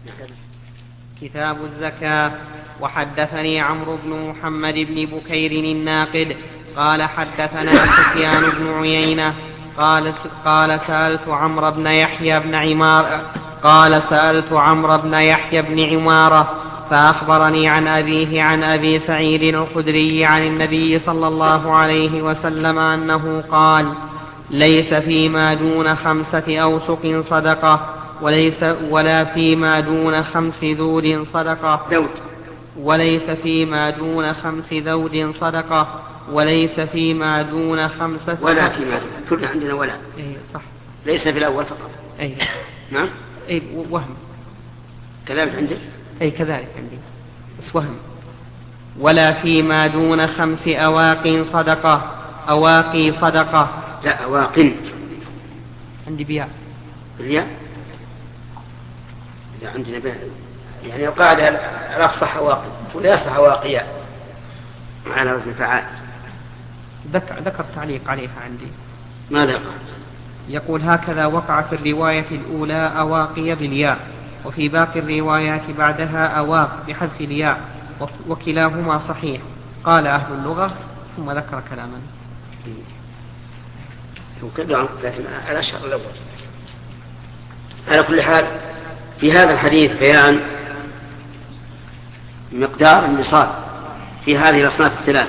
كتاب الزكاة. وحدثني عمرو بن محمد بن بكير الناقد قال حدثنا سفيان بن عيينة قال سألت عمرو بن يحيى بن عمارة فأخبرني عن أبيه عن أبي سعيد الخدري عن النبي صلى الله عليه وسلم أنه قال: ليس فيما دون 5 أوسق صدقة ولا فيما دون 5 ذود صدقة وليس فيما دون 5 ذود صدقة وليس فيما دون 5 ولا فيما دون. كلنا عندنا ولا. صح. ليس في الأول فقط. نعم. وهم. كذلك عندك. كذلك عندي بس وهم. ولا فيما دون 5 أواق صدقة. أواقي صدقة. لا أواق. عندي بياء. الياء. إذا عندنا بياء يعني القاعدة الأفصح أواقي ولا يصح أواقيا على وزن فعال. ذكر تعليق عليها عندي. ماذا قال؟ يقول: هكذا وقع في الرواية الأولى أواقي بالياء، وفي باقي الروايات بعدها أواق بحذف الياء، وكلاهما صحيح. قال أهل اللغة ثم ذكر كلاما. لكن الأشهر الأول. على كل حال في هذا الحديث بيان مقدار النصاب في هذه الأصناف الثلاثة.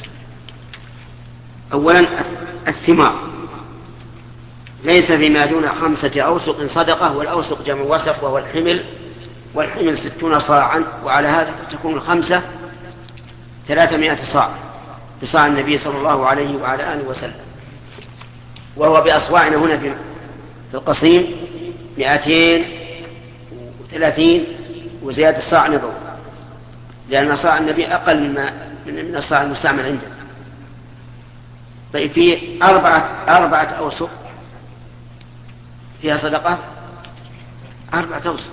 أولا الثمار ليس فيما دون 5 أوسق صدقة، والأوسق جمع وسق وهو الحمل، والحمل 60 صاعا، وعلى هذا تكون الخمسة 300 صاع بصاع النبي صلى الله عليه وعلى آله وسلم، وهو بأصواعنا هنا في القصيم 230 وزيادة الصاع نبوي، لأن صاع النبي أقل من الصاع المستعمل عنده. طيب في 4 أوسق فيها صدقة، 4 أوسق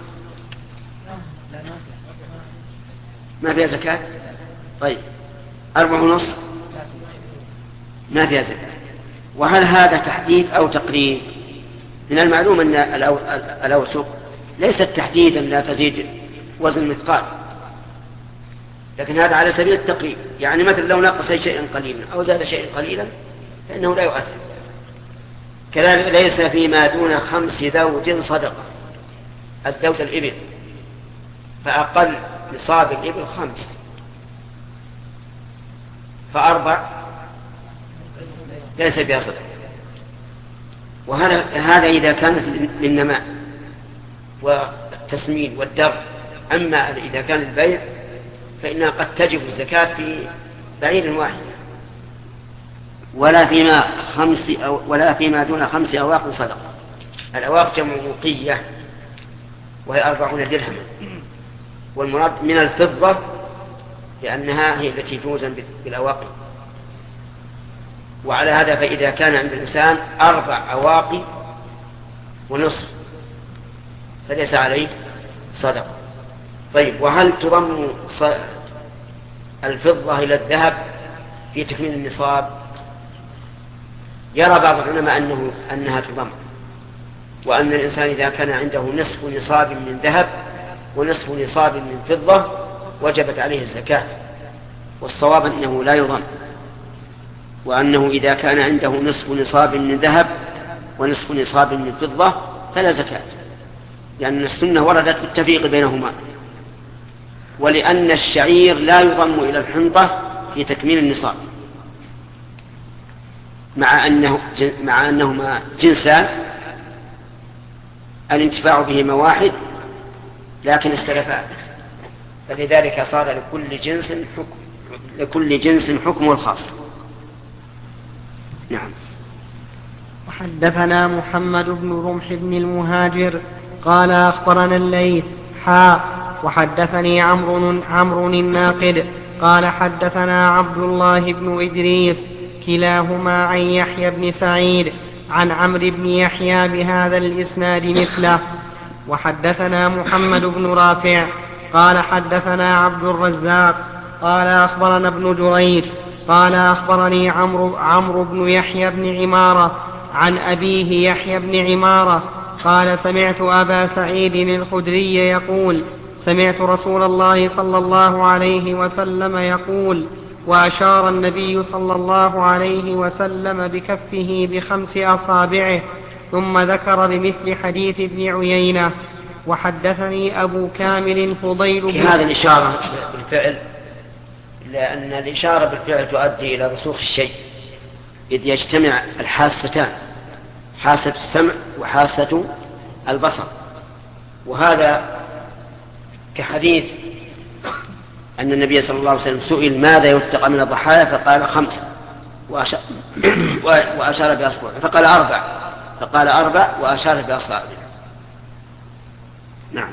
ما فيها زكاة. طيب 4.5 ما فيها زكاة. وهل هذا تحديد أو تقريب؟ من المعلوم أن الأوسق ليست تحديدا لا تزيد وزن مثقال، لكن هذا على سبيل التقريب، يعني مثل لو نقص شيئا قليلا أو زاد شيئا قليلا فإنه لا يؤثر. كذلك ليس فيما دون 5 ذود صدقة. الذود الإبل، فأقل نصاب الإبل 5، ف4 ليس بها صدقة. وهذا إذا كانت للنماء والتسمين والدر. أما إذا كان البيع فإنها قد تجب الزكاة في بعير واحد. ولا فيما دون 5 أواق صدقة. الأواق جمع وقية وهي 40 درهما، والمراد من الفضة لأنها هي التي توزن بالأواقي. وعلى هذا فإذا كان عند الإنسان 4 أواقي ونصف فليس عليه صدقة. طيب وهل تضم الفضة إلى الذهب في تكميل النصاب؟ يرى بعض العلماء أنها تضم، وأن الإنسان إذا كان عنده نصف نصاب من ذهب ونصف نصاب من فضة وجبت عليه الزكاة. والصواب أنه لا يضم، وأنه إذا كان عنده نصف نصاب من ذهب ونصف نصاب من فضة فلا زكاة، لأن السنة وردت بالتفريق بينهما. ولأن الشعير لا يضم إلى الحنطة في تكميل النصاب، مع أنهما جنسان الانتفاع بهما واحد لكن اختلفا، فلذلك صار لكل جنس حكمه الخاص. نعم. وحدثنا محمد بن رمح بن المهاجر قال أخبرنا الليث وحدثني عمرو الناقد قال حدثنا عبد الله بن إدريس كلاهما عن يحيى بن سعيد عن عمرو بن يحيى بهذا الإسناد مثله. وحدثنا محمد بن رافع قال حدثنا عبد الرزاق قال أخبرنا ابن جريج قال أخبرني عمرو بن يحيى بن عمارة عن أبيه يحيى بن عمارة قال سمعت أبا سعيد الخدري يقول سمعت رسول الله صلى الله عليه وسلم يقول وأشار النبي صلى الله عليه وسلم بكفه ب5 أصابعه ثم ذكر بمثل حديث ابن عيينة. وحدثني أبو كامل فضيل في هذا الإشارة بالفعل، لأن الإشارة بالفعل تؤدي إلى رسوخ الشيء إذ يجتمع الحاستان، حاسة السمع وحاسة البصر. وهذا كحديث أن النبي صلى الله عليه وسلم سئل ماذا يتقى من الضحايا فقال 5 وأشار بأصبعه، فقال 4 فقال 4 وأشار بأصبعه. نعم.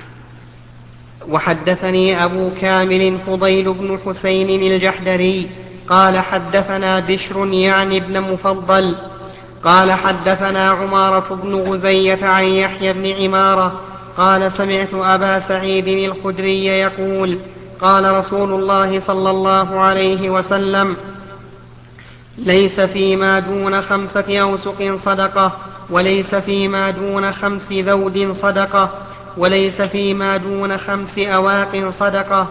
وحدثني أبو كامل فضيل بن حسين الجحدري قال حدثنا بشر يعني ابن مفضل قال حدثنا عمارة بن غزية عن يحيى بن عمارة قال سمعت أبا سعيد الخدري يقول قال رسول الله صلى الله عليه وسلم ليس فيما دون 5 أوسق صدقة وليس فيما دون 5 ذود صدقة وليس فيما دون 5 أواق صدقة.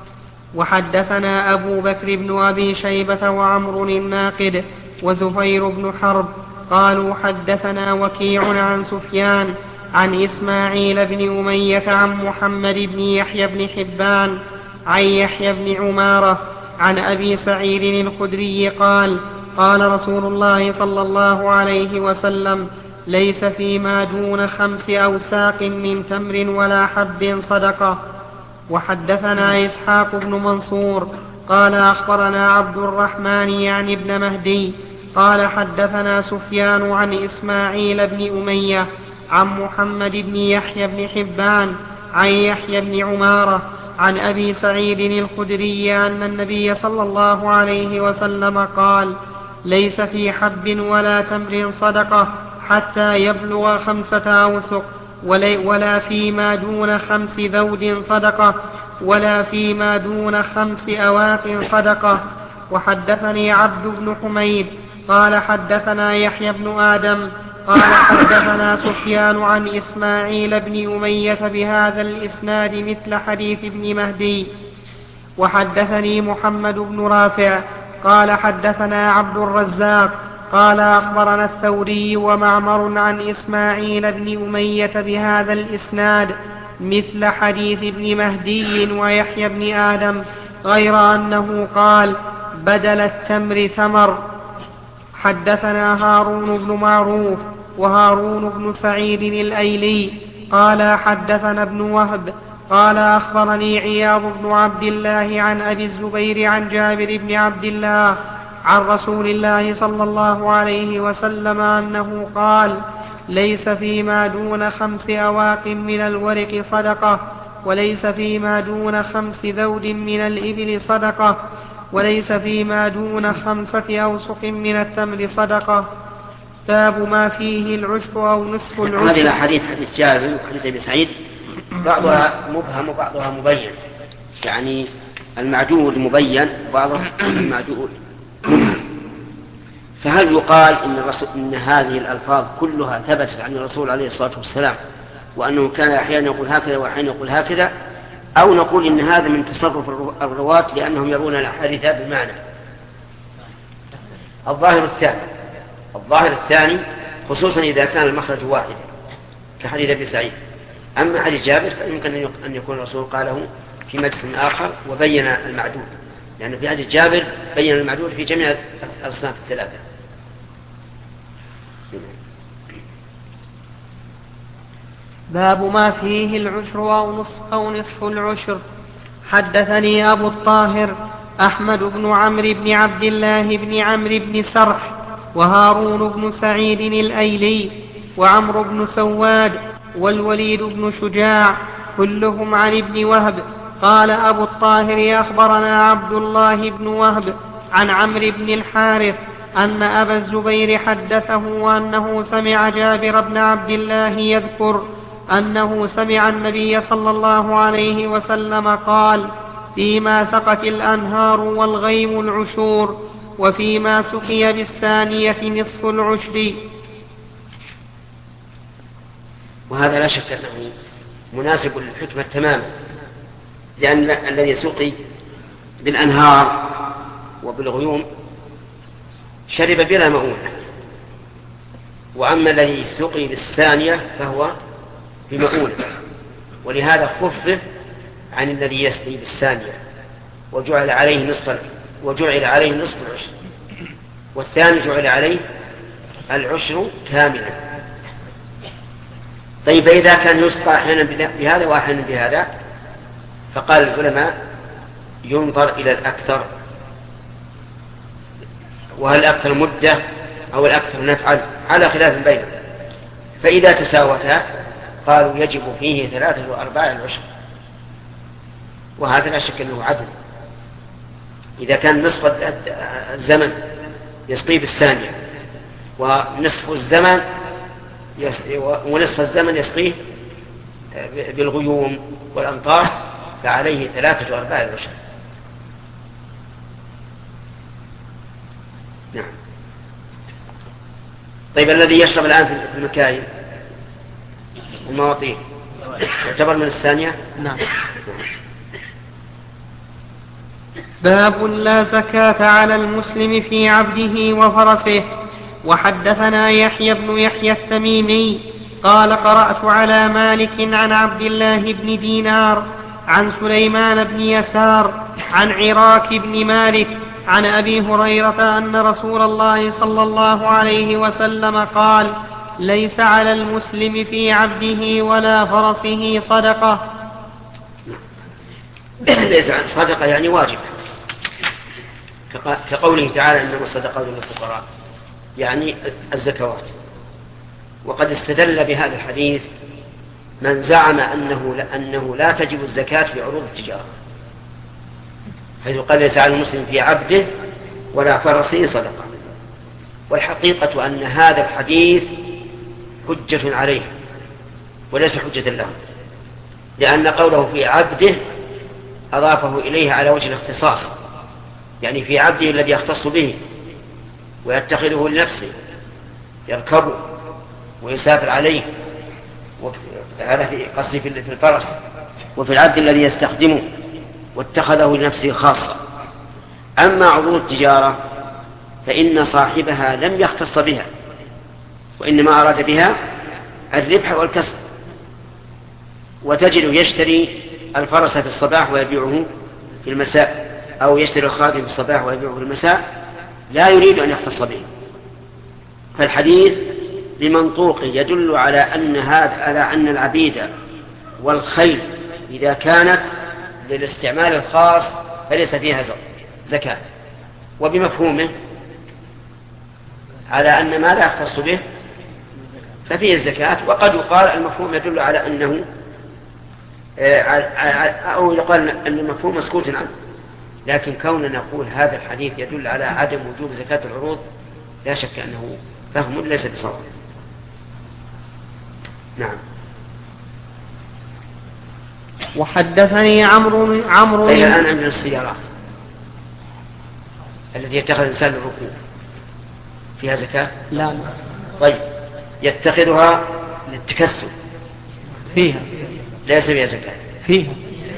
وحدثنا أبو بكر بن أبي شيبة وعمر الناقد وزفير بن حرب قالوا حدثنا وكيع عن سفيان عن إسماعيل بن أمية عن محمد بن يحيى بن حبان عن يحيى بن عمارة عن أبي سعيد الخدري قال قال رسول الله صلى الله عليه وسلم ليس فيما دون 5 أوساق من تمر ولا حب صدقة. وحدثنا إسحاق بن منصور قال أخبرنا عبد الرحمن يعني ابن مهدي قال حدثنا سفيان عن إسماعيل بن أمية عن محمد بن يحيى بن حبان عن يحيى بن عمارة عن أبي سعيد الخدري أن النبي صلى الله عليه وسلم قال ليس في حب ولا تمر صدقة حتى يبلغ 5 أوسق ولا فيما دون 5 ذود صدقة ولا فيما دون 5 أواق صدقة. وحدثني عبد بن حميد قال حدثنا يحيى بن آدم قال حدثنا سفيان عن إسماعيل بن أمية بهذا الإسناد مثل حديث ابن مهدي. وحدثني محمد بن رافع قال حدثنا عبد الرزاق قال أخبرنا الثوري ومعمر عن إسماعيل بن أمية بهذا الإسناد مثل حديث ابن مهدي ويحيى بن آدم غير أنه قال بدل التمر ثمر. حدثنا هارون بن معروف وهارون بن سعيد الأيلي قال حدثنا ابن وهب قال أخبرني عياض بن عبد الله عن أبي الزبير عن جابر بن عبد الله عن رسول الله صلى الله عليه وسلم أنه قال ليس فيما دون 5 أواق من الورق صدقة وليس فيما دون 5 ذود من الإبل صدقة وليس فيما دون 5 أوسق من التمر صدقة. باب ما فيه العشر أو نصف العشر. هذه الأحاديث حديث جابر وحديث ابن سعيد بعضها مبهم وبعضها مبين، يعني المعدود مبين وبعضها المعدود مبهم. فهل يقال إن هذه الألفاظ كلها ثبتت عن الرسول عليه الصلاة والسلام وأنه كان أحيانا يقول هكذا وأحيانا يقول هكذا، أو نقول إن هذا من تصرف الرواة لأنهم يرون الأحاديث بالمعنى؟ الظاهر الثاني خصوصا إذا كان المخرج واحدا كحديث ابن سعيد. أما حديث جابر فيمكن أن يكون الرسول قاله في مجلس آخر وبين المعدود، لأن في حديث جابر بين المعدود في جميع الأصناف الثلاثة. باب ما فيه العشر أو نصف العشر. حدثني أبو الطاهر أحمد بن عمرو بن عبد الله بن عمرو بن سرح وهارون بن سعيد الأيلي وعمرو بن سواد والوليد بن شجاع كلهم عن ابن وهب. قال أبو الطاهر أخبرنا عبد الله بن وهب عن عمرو بن الحارث أن أبا الزبير حدثه أنه سمع جابر بن عبد الله يذكر أنه سمع النبي صلى الله عليه وسلم قال فيما سقت الأنهار والغيم العشور وفيما سقي بالثانية نصف العشر. وهذا لا شك أنه مناسب للحكمة تماما، لأن الذي سقي بالأنهار وبالغيوم شرب بلا مؤونة، وأما الذي سقي بالثانية فهو بمؤونة، ولهذا خفف عن الذي يسقي بالثانية وجعل عليه نصف العشر، والثاني جعل عليه العشر كاملا. طيب إذا كان يسقى أحيانا بهذا وأحيانا بهذا، فقال العلماء ينظر إلى الأكثر، وهل الأكثر مدة أو الأكثر نفعا على خلاف بينهم، فإذا تساوتا قالوا يجب فيه 3 و4 العشر، وهذا لا شك أنه عدل. إذا كان نصف الزمن يسقي بالثانية ونصف الزمن يسقيه بالغيوم والأمطار، فعليه 3 و4 العشر. نعم. طيب الذي يشرب الآن في المكاين المواطين يعتبر من الثانية؟ نعم. باب لا زكاة على المسلم في عبده وفرسه. وحدثنا يحيى بن يحيى التميمي قال قرأت على مالك عن عبد الله بن دينار عن سليمان بن يسار عن عراك بن مالك عن أبي هريرة أن رسول الله صلى الله عليه وسلم قال: ليس على المسلم في عبده ولا فرسه صدقة. ليس صدقة يعني واجب، كقوله تعالى: إنما الصدقات للفقراء، يعني الزكوات. وقد استدل بهذا الحديث من زعم أنه لا تجب الزكاة في عروض التجارة، حيث قال: ليس على المسلم في عبده ولا فرسه صدقة. والحقيقة أن هذا الحديث حجة عليه وليس حجة له، لأن قوله في عبده أضافه إليه على وجه الاختصاص، يعني في عبده الذي يختص به ويتخذه لنفسه، يركبه ويسافر عليه، هذا في قصدي في الفرس، وفي العبد الذي يستخدمه واتخذه لنفسه خاصة. أما عروض التجارة فإن صاحبها لم يختص بها، وإنما أراد بها الربح والكسب. وتجد يشتري الفرس في الصباح ويبيعه في المساء، أو يشتري الخادم في الصباح ويبيعه في المساء، لا يريد أن يختص به. فالحديث بمنطوقه يدل على أن العبيد والخيل إذا كانت للاستعمال الخاص فليس فيها زكاة، وبمفهومه على أن ما لا يختص به ففيه الزكاة. وقد يقال المفهوم يدل على أنه أو يقال أن المفهوم مسكوت عنه، لكن كوننا نقول هذا الحديث يدل على عدم وجوب زكاة العروض لا شك أنه فهم ليس بصواب. نعم. وحدثني عمرو الآن عندنا السيارات التي يتخذ الإنسان للركوب فيها زكاة؟ لا. طيب يتخذها للتكسب فيها ليس فيها زكاة؟ فيها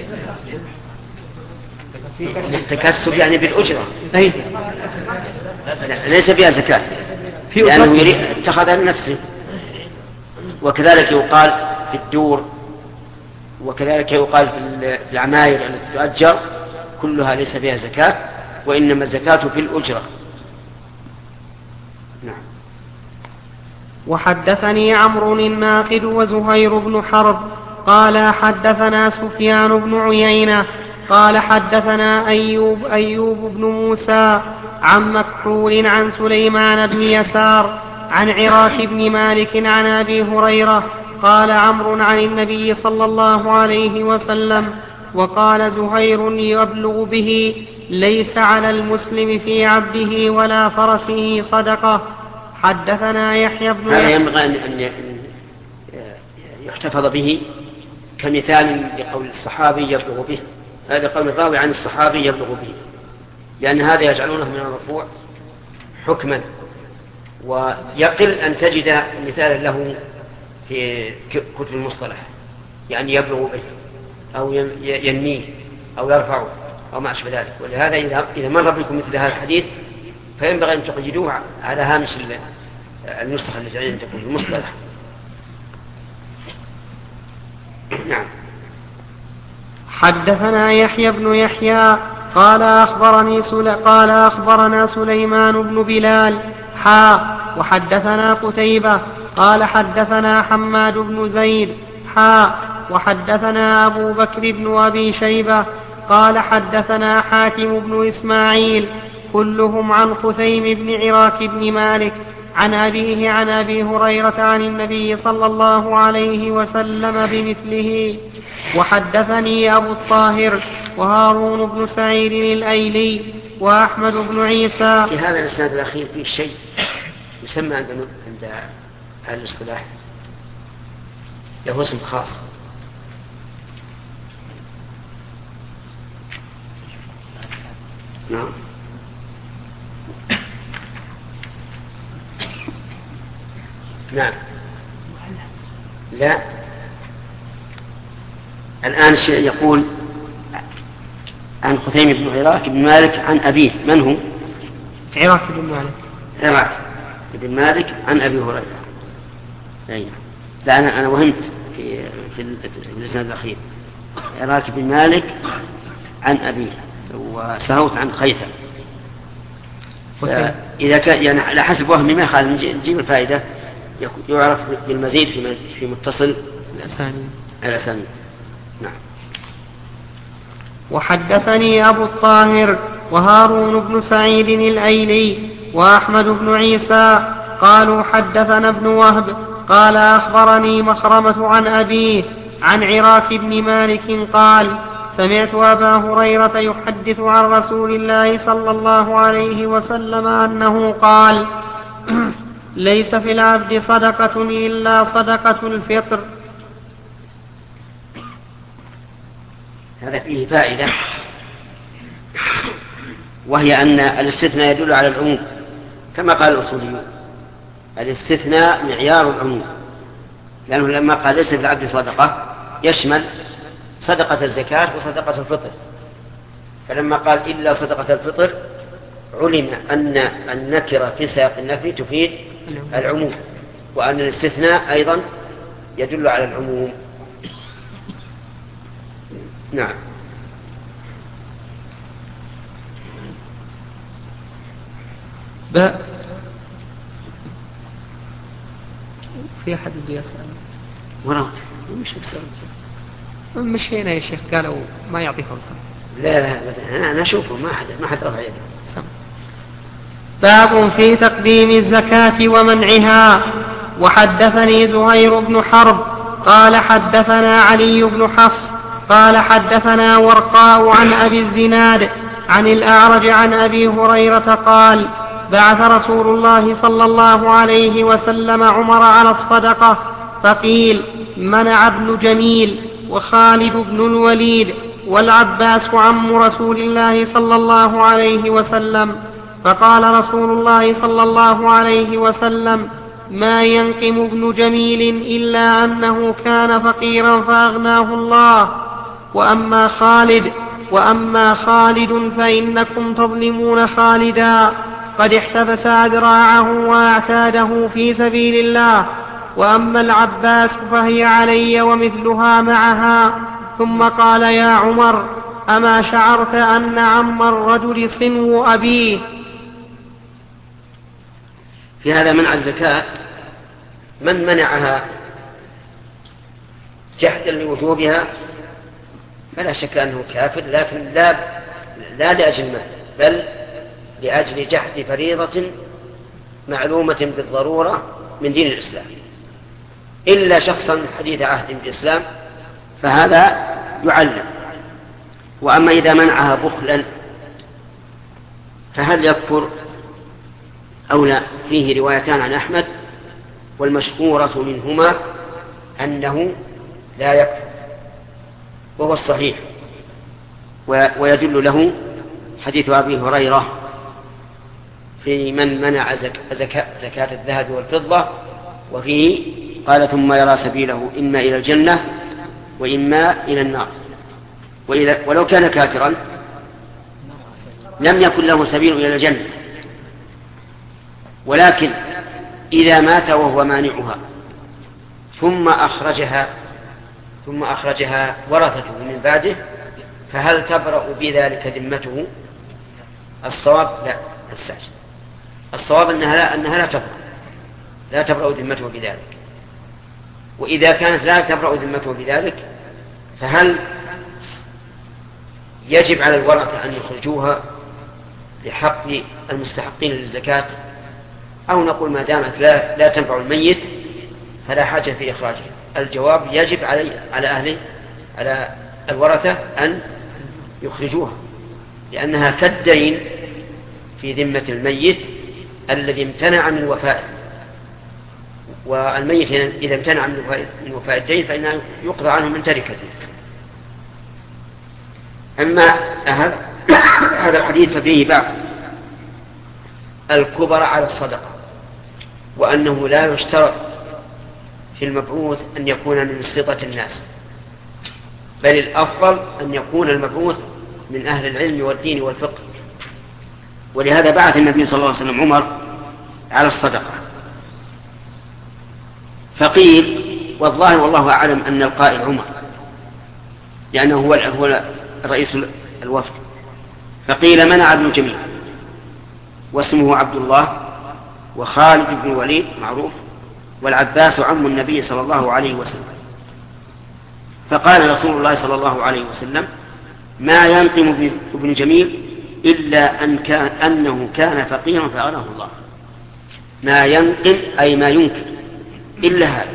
للتكسب يعني بالأجرة. أيضا ليس فيها زكاة لأنه اتخذها لنفسه. وكذلك يقال في الدور، وكذلك يقال في العماير التي تؤجر، كلها ليس فيها زكاة، وإنما الزكاة في الأجرة. نعم. وحدثني عمرو الناقد وزهير بن حرب قال حدثنا سفيان بن عيينة قال حدثنا أيوب بن موسى عن مكحول عن سليمان بن يسار عن عراك بن مالك عن أبي هريرة قال عمرو عن النبي صلى الله عليه وسلم. وقال زهير يبلغ به: ليس على المسلم في عبده ولا فرسه صدقة. حدثنا يحيى بن هذا ينبغي أن يحتفظ به كمثال لقول الصحابي يبلغ به. هذا قول الراوي عن الصحابي يبلغ به، لأن هذا يجعلونه من المرفوع حكما، ويقل أن تجد مثالا له في كتب المصطلح، يعني يبلغ به أو ينميه أو يرفعه أو ما أشبه ذلك. ولهذا إذا مر بكم مثل هذا الحديث فينبغي أن تقيدوه على هامش النسخة التي عندكم في المصطلح. نعم. حدثنا يحيى بن يحيى قال أخبرنا سليمان بن بلال وحدثنا قتيبة قال حدثنا حماد بن زيد وحدثنا أبو بكر بن أبي شيبة قال حدثنا حاتم بن إسماعيل كلهم عن خثيم بن عراك بن مالك عن أبيه عن أبي هريرة عن النبي صلى الله عليه وسلم بمثله. وحدثني أبو الطاهر وهارون بن سعيد الأيلي وأحمد بن عيسى. في هذا الإسناد الأخير فيه شيء يسمى عند أهل الاصطلاح له اسم خاص. نعم. نعم. لا، الآن يقول عن خثيم بن عراك بن مالك عن أبيه. من هو؟ عراك بن مالك. عراك بن مالك عن أبي هريرة. لا، أنا وهمت في الإسناد الأخير. عراك بن مالك عن أبيه وسهوت عن خيثم. إذا كان يعني على حسب وهمي ما خالف نجيب الفائدة يعرف بالمزيد في متصل الأسانيد. نعم. وحدثني أبو الطاهر وهارون بن سعيد الأيلي وأحمد بن عيسى قالوا حدثنا ابن وهب قال أخبرني مخرمة عن أبيه عن عراك بن مالك قال سمعت أبا هريرة يحدث عن رسول الله صلى الله عليه وسلم أنه قال ليس في العبد صدقة إلا صدقة الفطر. هذا فيه فائدة، وهي أن الاستثناء يدل على العموم كما قال الأصوليون. الاستثناء معيار العموم، لأنه لما قال ليس في العبد صدقة يشمل صدقة الزكاة وصدقة الفطر، فلما قال إلا صدقة الفطر علم أن النكرة في سياق النفي تفيد العموم، وأن الاستثناء أيضا يدل على العموم. نعم. في أحد يسأل وراء مش هنا يا شيخ قالوا ما يعطي فرصة. لا أنا أشوفه ما حد رفع يده. باب في تقديم الزكاة ومنعها. وحدثني زهير بن حرب قال حدثنا علي بن حفص قال حدثنا ورقاء عن أبي الزناد عن الأعرج عن أبي هريرة قال بعث رسول الله صلى الله عليه وسلم عمر على الصدقة فقيل منع ابن جميل وخالد بن الوليد والعباس عم رسول الله صلى الله عليه وسلم. فقال رسول الله صلى الله عليه وسلم ما ينقم ابن جميل إلا أنه كان فقيرا فأغناه الله، وأما خالد فإنكم تظلمون خالدا قد احتبس أذراعه وأعتاده في سبيل الله، وأما العباس فهي علي ومثلها معها. ثم قال يا عمر أما شعرت أن عم الرجل صنو أبيه. في هذا منع الزكاة من منعها جحدا لوجوبها فلا شك أنه كافر، لكن لا لأجل المال بل لأجل جحد فريضة معلومة بالضرورة من دين الإسلام، إلا شخصا حديث عهد بالإسلام فهذا يعلم. وأما إذا منعها بخلا فهل يكفر أو لا؟ فيه روايتان عن أحمد، والمشهورة منهما أنه لا يكفر وهو الصحيح، ويدل له حديث أبي هريرة في من منع زكاة الذهب والفضة، وفيه قال ثم يرى سبيله إما إلى الجنة وإما إلى النار. ولو كان كافرا لم يكن له سبيل إلى الجنة، ولكن إذا مات وهو مانعها ثم أخرجها ورثته من بعده، فهل تبرأ بذلك ذمته؟ الصواب لا، الصواب أنها لا تبرأ ذمته بذلك. وإذا كانت لا تبرأ ذمته بذلك، فهل يجب على الورثة أن يخرجوها لحق المستحقين للزكاة، أو نقول ما دامت لا تنفع الميت فلا حاجة في إخراجها؟ الجواب يجب على الورثة أن يخرجوها، لأنها كالدين في ذمة الميت الذي امتنع من وفائه، والميت إذا امتنع من وفاء الدين فإنه يقضى عنه من تركته. أما هذا الحديث ففيه بعض الكبر على الصدقة، وأنه لا يشترط في المبعوث أن يكون من سلطة الناس، بل الأفضل أن يكون المبعوث من أهل العلم والدين والفقه. ولهذا بعث النبي صلى الله عليه وسلم عمر على الصدقة. فقيل، والظاهر والله أعلم أن القائل عمر، لأنه هو رئيس الوفد، فقيل منع ابن جميل واسمه عبد الله، وخالد بن الوليد معروف، والعباس عم النبي صلى الله عليه وسلم. فقال رسول الله صلى الله عليه وسلم: ما ينقم ابن جميل إلا أنه كان فقيرا فأغناه الله. ما ينقم أي ما ينكر إلا هذا،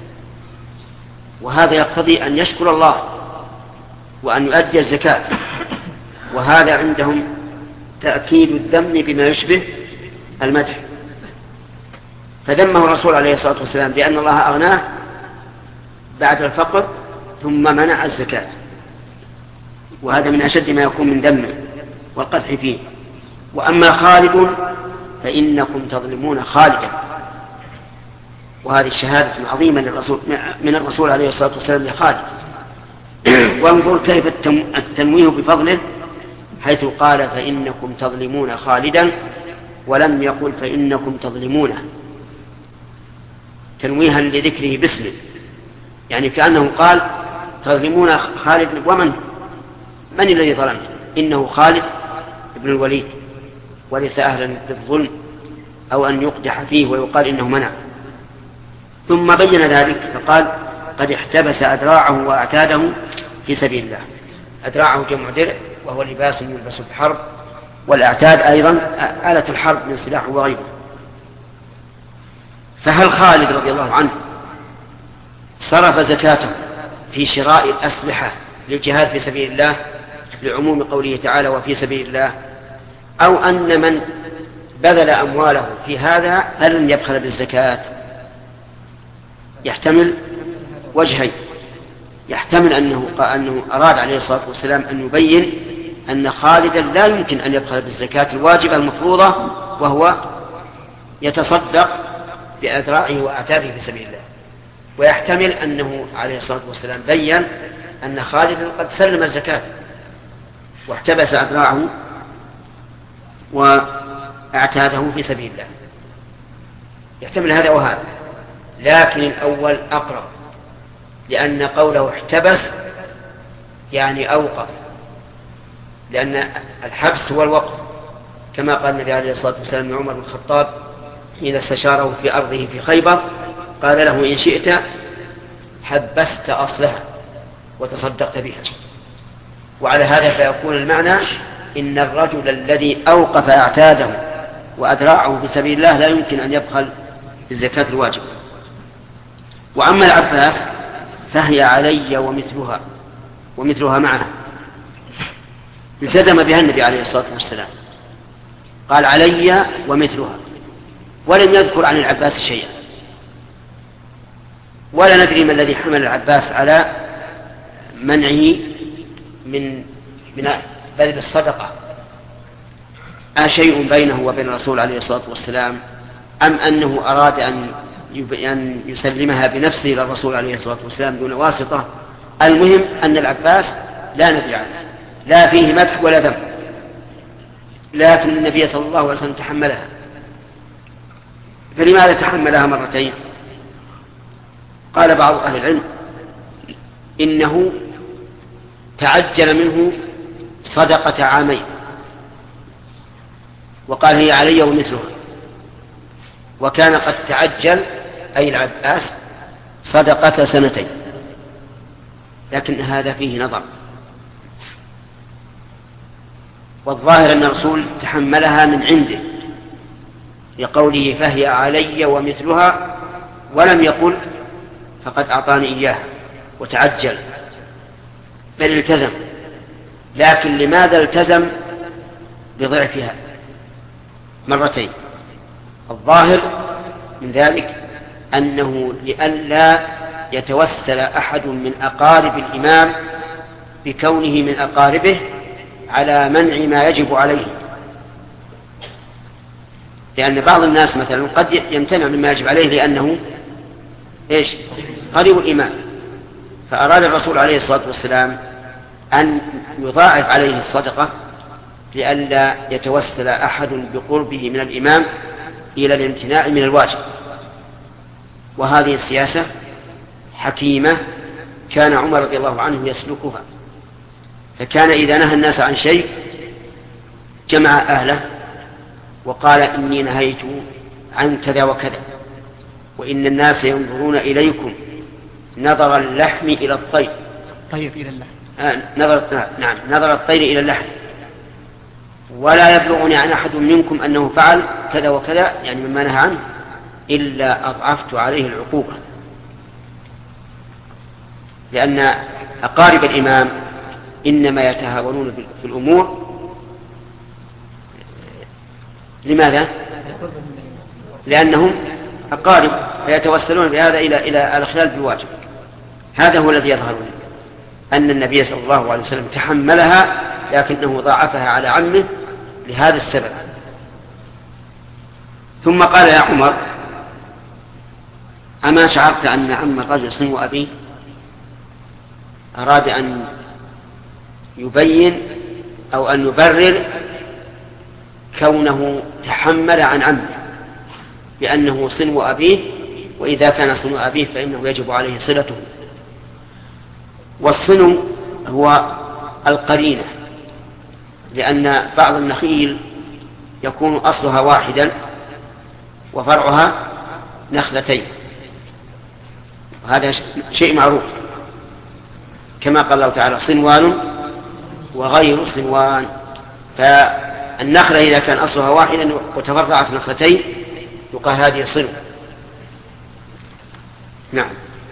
وهذا يقتضي أن يشكر الله وأن يؤدي الزكاة، وهذا عندهم تأكيد الذم بما يشبه المدح. فذمه الرسول عليه الصلاة والسلام بأن الله أغناه بعد الفقر ثم منع الزكاة، وهذا من أشد ما يكون من ذمه والقدح فيه. وأما خالد فإنكم تظلمون خالدا، وهذه الشهادة عظيمة من الرسول عليه الصلاة والسلام لخالد. وانظر كيف التنويه بفضله، حيث قال فإنكم تظلمون خالدا ولم يقل فإنكم تظلمونه، تنويها لذكره باسمه، يعني كأنه قال تظلمون خالد، ومن الذي ظلمت؟ إنه خالد بن الوليد، وليس أهلا بالظلم أو أن يقدح فيه ويقال إنه منع. ثم بين ذلك فقال قد احتبس أدراعه وأعتاده في سبيل الله. أدراعه جمع درع، وهو لباس يلبس بحرب، والأعتاد أيضا آلة الحرب من سلاح وغيره. فهل خالد رضي الله عنه صرف زكاته في شراء الأسلحة للجهاد في سبيل الله لعموم قوله تعالى وفي سبيل الله، أو أن من بذل أمواله في هذا فلن يبخل بالزكاة؟ يحتمل وجهين. يحتمل أنه أراد عليه الصلاة والسلام أن يبين أن خالدا لا يمكن أن يبخل بالزكاة الواجبة المفروضة، وهو يتصدق بأذراعه وأعتابه في سبيل الله. ويحتمل أنه عليه الصلاة والسلام بين أن خالدا قد سلم الزكاة واحتبس أذراعه وأعتاده في سبيل الله. يحتمل هذا وهذا، لكن الأول أقرب، لأن قوله احتبس يعني أوقف، لأن الحبس هو الوقف، كما قال النبي عليه الصلاة والسلام لعمر بن الخطاب حين استشاره في أرضه في خيبر، قال له إن شئت حبست أصلها وتصدقت بها. وعلى هذا فيكون المعنى إن الرجل الذي أوقف أعتاده وأذراعه في سبيل الله لا يمكن أن يبخل بالزكاة الواجبة. وأما العباس فهي علي ومثلها معها، التزم بها النبي عليه الصلاة والسلام، قال علي ومثلها، ولم يذكر عن العباس شيئا. ولا ندري ما الذي حمل العباس على منعه من بذل الصدقة، أشيء بينه وبين الرسول عليه الصلاة والسلام، أم أنه أراد أن أن يسلمها بنفسه إلى الرسول عليه الصلاة والسلام دون واسطة. المهم أن العباس لا ندري عنه، لا فيه مدح ولا ذم، لكن النبي صلى الله عليه وسلم تحملها. فلماذا تحملها مرتين؟ قال بعض أهل العلم إنه تعجل منه صدقة عامين، وقال هي علي ومثلها، وكان قد تعجل أي العباس صدقة سنتين، لكن هذا فيه نظر. والظاهر أن الرسول تحملها من عنده لقوله فهي علي ومثلها، ولم يقل فقد أعطاني إياها وتعجل، بل التزم. لكن لماذا التزم بضعفها مرتين؟ الظاهر من ذلك أنه لئلا يتوسل أحد من أقارب الإمام بكونه من أقاربه على منع ما يجب عليه، لأن بعض الناس مثلا قد يمتنع مما يجب عليه لأنه قريب الإمام، فأراد الرسول عليه الصلاة والسلام أن يضاعف عليه الصدقة لئلا يتوسل أحد بقربه من الإمام إلى الامتناع من الواجب. وهذه السياسة حكيمة كان عمر رضي الله عنه يسلكها، فكان إذا نهى الناس عن شيء جمع أهله وقال إني نهيت عن كذا وكذا، وإن الناس ينظرون إليكم نظر اللحم إلى الطير، طير إلى اللحم، نظر الطير إلى اللحم، ولا يبلغني عن أحد منكم أنه فعل كذا وكذا، يعني مما نهى عنه، إلا أضعفت عليه العقوبة. لأن أقارب الإمام إنما يتهاونون في الأمور. لماذا؟ لأنهم أقارب فيتوسلون بهذا إلى الخلال بالواجب. هذا هو الذي يظهر لي أن النبي صلى الله عليه وسلم تحملها، لكنه ضاعفها على عمه لهذا السبب. ثم قال يا عمر أما شعرت أن عم الرجل صنو أبيه؟ أراد أن يبين أو أن يبرر كونه تحمل عن عمه بأنه صنو أبيه، وإذا كان صنو أبيه فإنه يجب عليه صلته. والصنو هو القرينة، لأن بعض النخيل يكون أصلها واحدا وفرعها نخلتين، وهذا شيء معروف، كما قال الله تعالى صنوان وغير صنوان. فالنخلة إذا كان أصلها واحدا وتفرعت نخلتين يقال هذه صنو. نعم.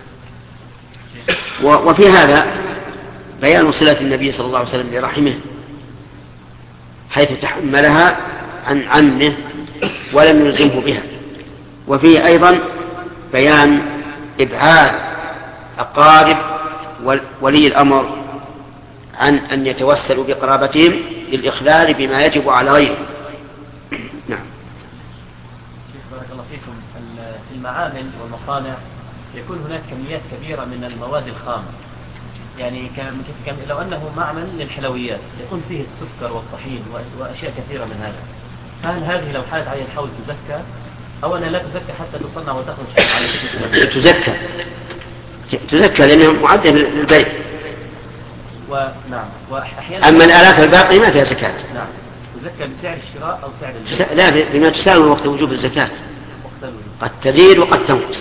وفي هذا بيان صلة النبي صلى الله عليه وسلم برحمه، حيث تحملها عن عمه ولم يلزمه بها. وفيه أيضا بيان إبعاد أقارب ولي الأمر عن أن يتوسلوا بقرابتهم للإخلال بما يجب على غيره. نعم. بارك الله فيكم. في المعامل والمصانع يكون هناك كميات كبيرة من المواد الخام، يعني لو أنه معمل للحلويات يكون فيه السكر والطحين وأشياء كثيرة من هذا، فهل هذه لو حالت عليها الحول تزكى أو أنها لا تزكى حتى تصنع وتخرج على تزكى لأنها معدة للبيع. ونعم. وأحيانا أما الآلاف الباقية ما فيها زكاة. نعم. تزكى بسعر الشراء أو سعر البيع؟ لا، بما تساوي وقت وجوب الزكاة، قد تزيد وقد تنقص.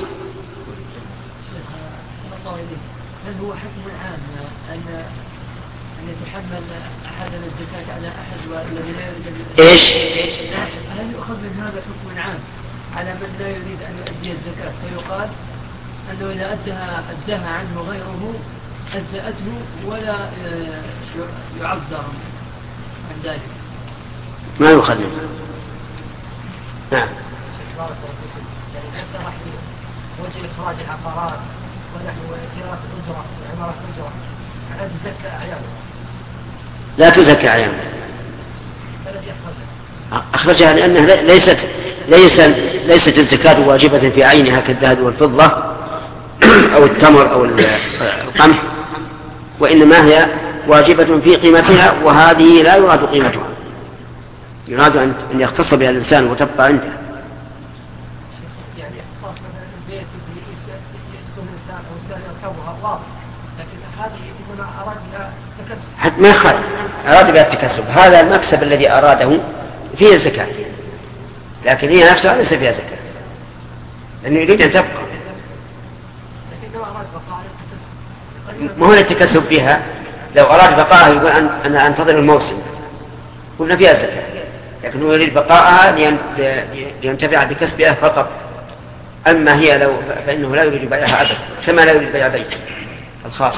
هل هو حكم عام أن يتحمل أحدنا الزكاة على أحد والذي لا يريد؟ إيش؟ هل يؤخذ من هذا حكم عام على من لا يريد أن يؤدي الزكاة، فيقال أنه إذا أداها عنه غيره أجزأته ولا يعذر عن ذلك؟ ما يؤخذ منه. نعم. وجه إخراج العقارات ونحو سيارات الأجرة وعمارة الأجرة، هل تزكى أعيانها؟ لا تزكى أعيانها. الذي أخرجها لأنها ليست الزكاة واجبة في عينها كالذهب والفضة أو التمر أو القمح، وإنما هي واجبة في قيمتها، وهذه لا يراد قيمتها، يراد أن يختص بها الإنسان وتبقى عنده. يعني اختصاص مثلا البيت يسكن الإنسان أو الإنسان يركبها واضح، لكن هذه إذا أراد بها تكسب حتى ما يخالف، أراد بها التكسب، هذا المكسب الذي أراده فيه الزكاة، لكن هي نفسها ليس فيها زكاة لأنه يريد أن تبقى. لكن لو أراد بقاء التكسب ما هو التكسب فيها؟ لو أراد بقاءها يقول أنا أنتظر الموسم قلنا فيها زكاة، لكن هو يريد بقاءها لينتفع بكسبها فقط. أما هي فإنه لا يريد بيعها أبدا، كما لا يريد بيع بيته الخاص.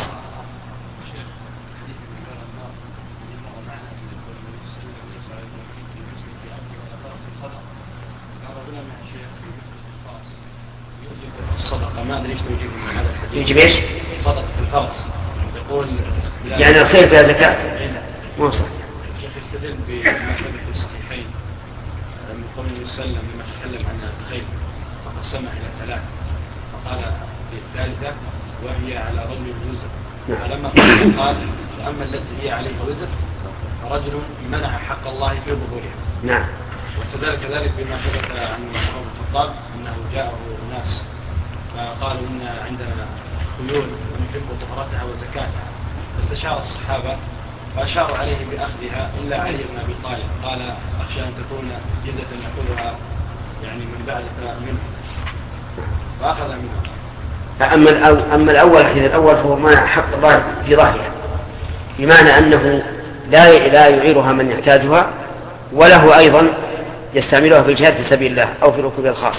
الصدقة ما أدري إيش يجيب من هذا الحديث. يجيب إيش؟ صدقة الفرس. يقول يعني الخير فيها زكاة. مو صح. الشيخ يستدل بما ثبت في الصحيحين من قول النبي صلى الله عليه وسلم لما تكلم عن الخير فقسمها إلى 3، فقال في الثالثة وهي على رجل وزر. فلما قال فأما التي هي عليها وزر فرجل منع حق الله في ظهورها. نعم. واستدل كذلك بما ثبت عن عمر بن الخطاب أنه جاءه ناس فقالوا إن عندنا خيول ونحب طهرتها وزكاتها، فاستشار الصحابة فأشاروا عليه بأخذها إلا علي بن أبي طالب، قال أخشى أن تكون جزة نأخذها يعني من بعد منه، فأخذ منه. أما الأول الحديث الأول فهو منع حق الله في ظهرها، بمعنى أنه لا يعيرها من يحتاجها، وله أيضا يستعملها في الجهاد في سبيل الله أو في ركوب الخاص.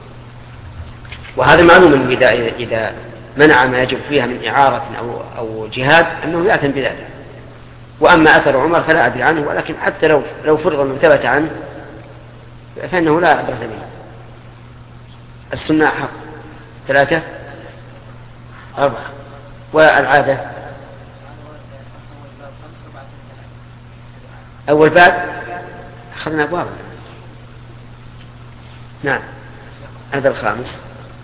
وهذا معلوم إذا منع ما يجب فيها من إعارة أو جهاد أنه يأتم بذلك. وأما أثر عمر فلا أدري عنه، ولكن حتى لو فرض أنه ثبت عنه فإنه لا عبرة به. السنة حق 3 4 والعادة أول باب أخذنا أبواب. نعم هذا الخامس.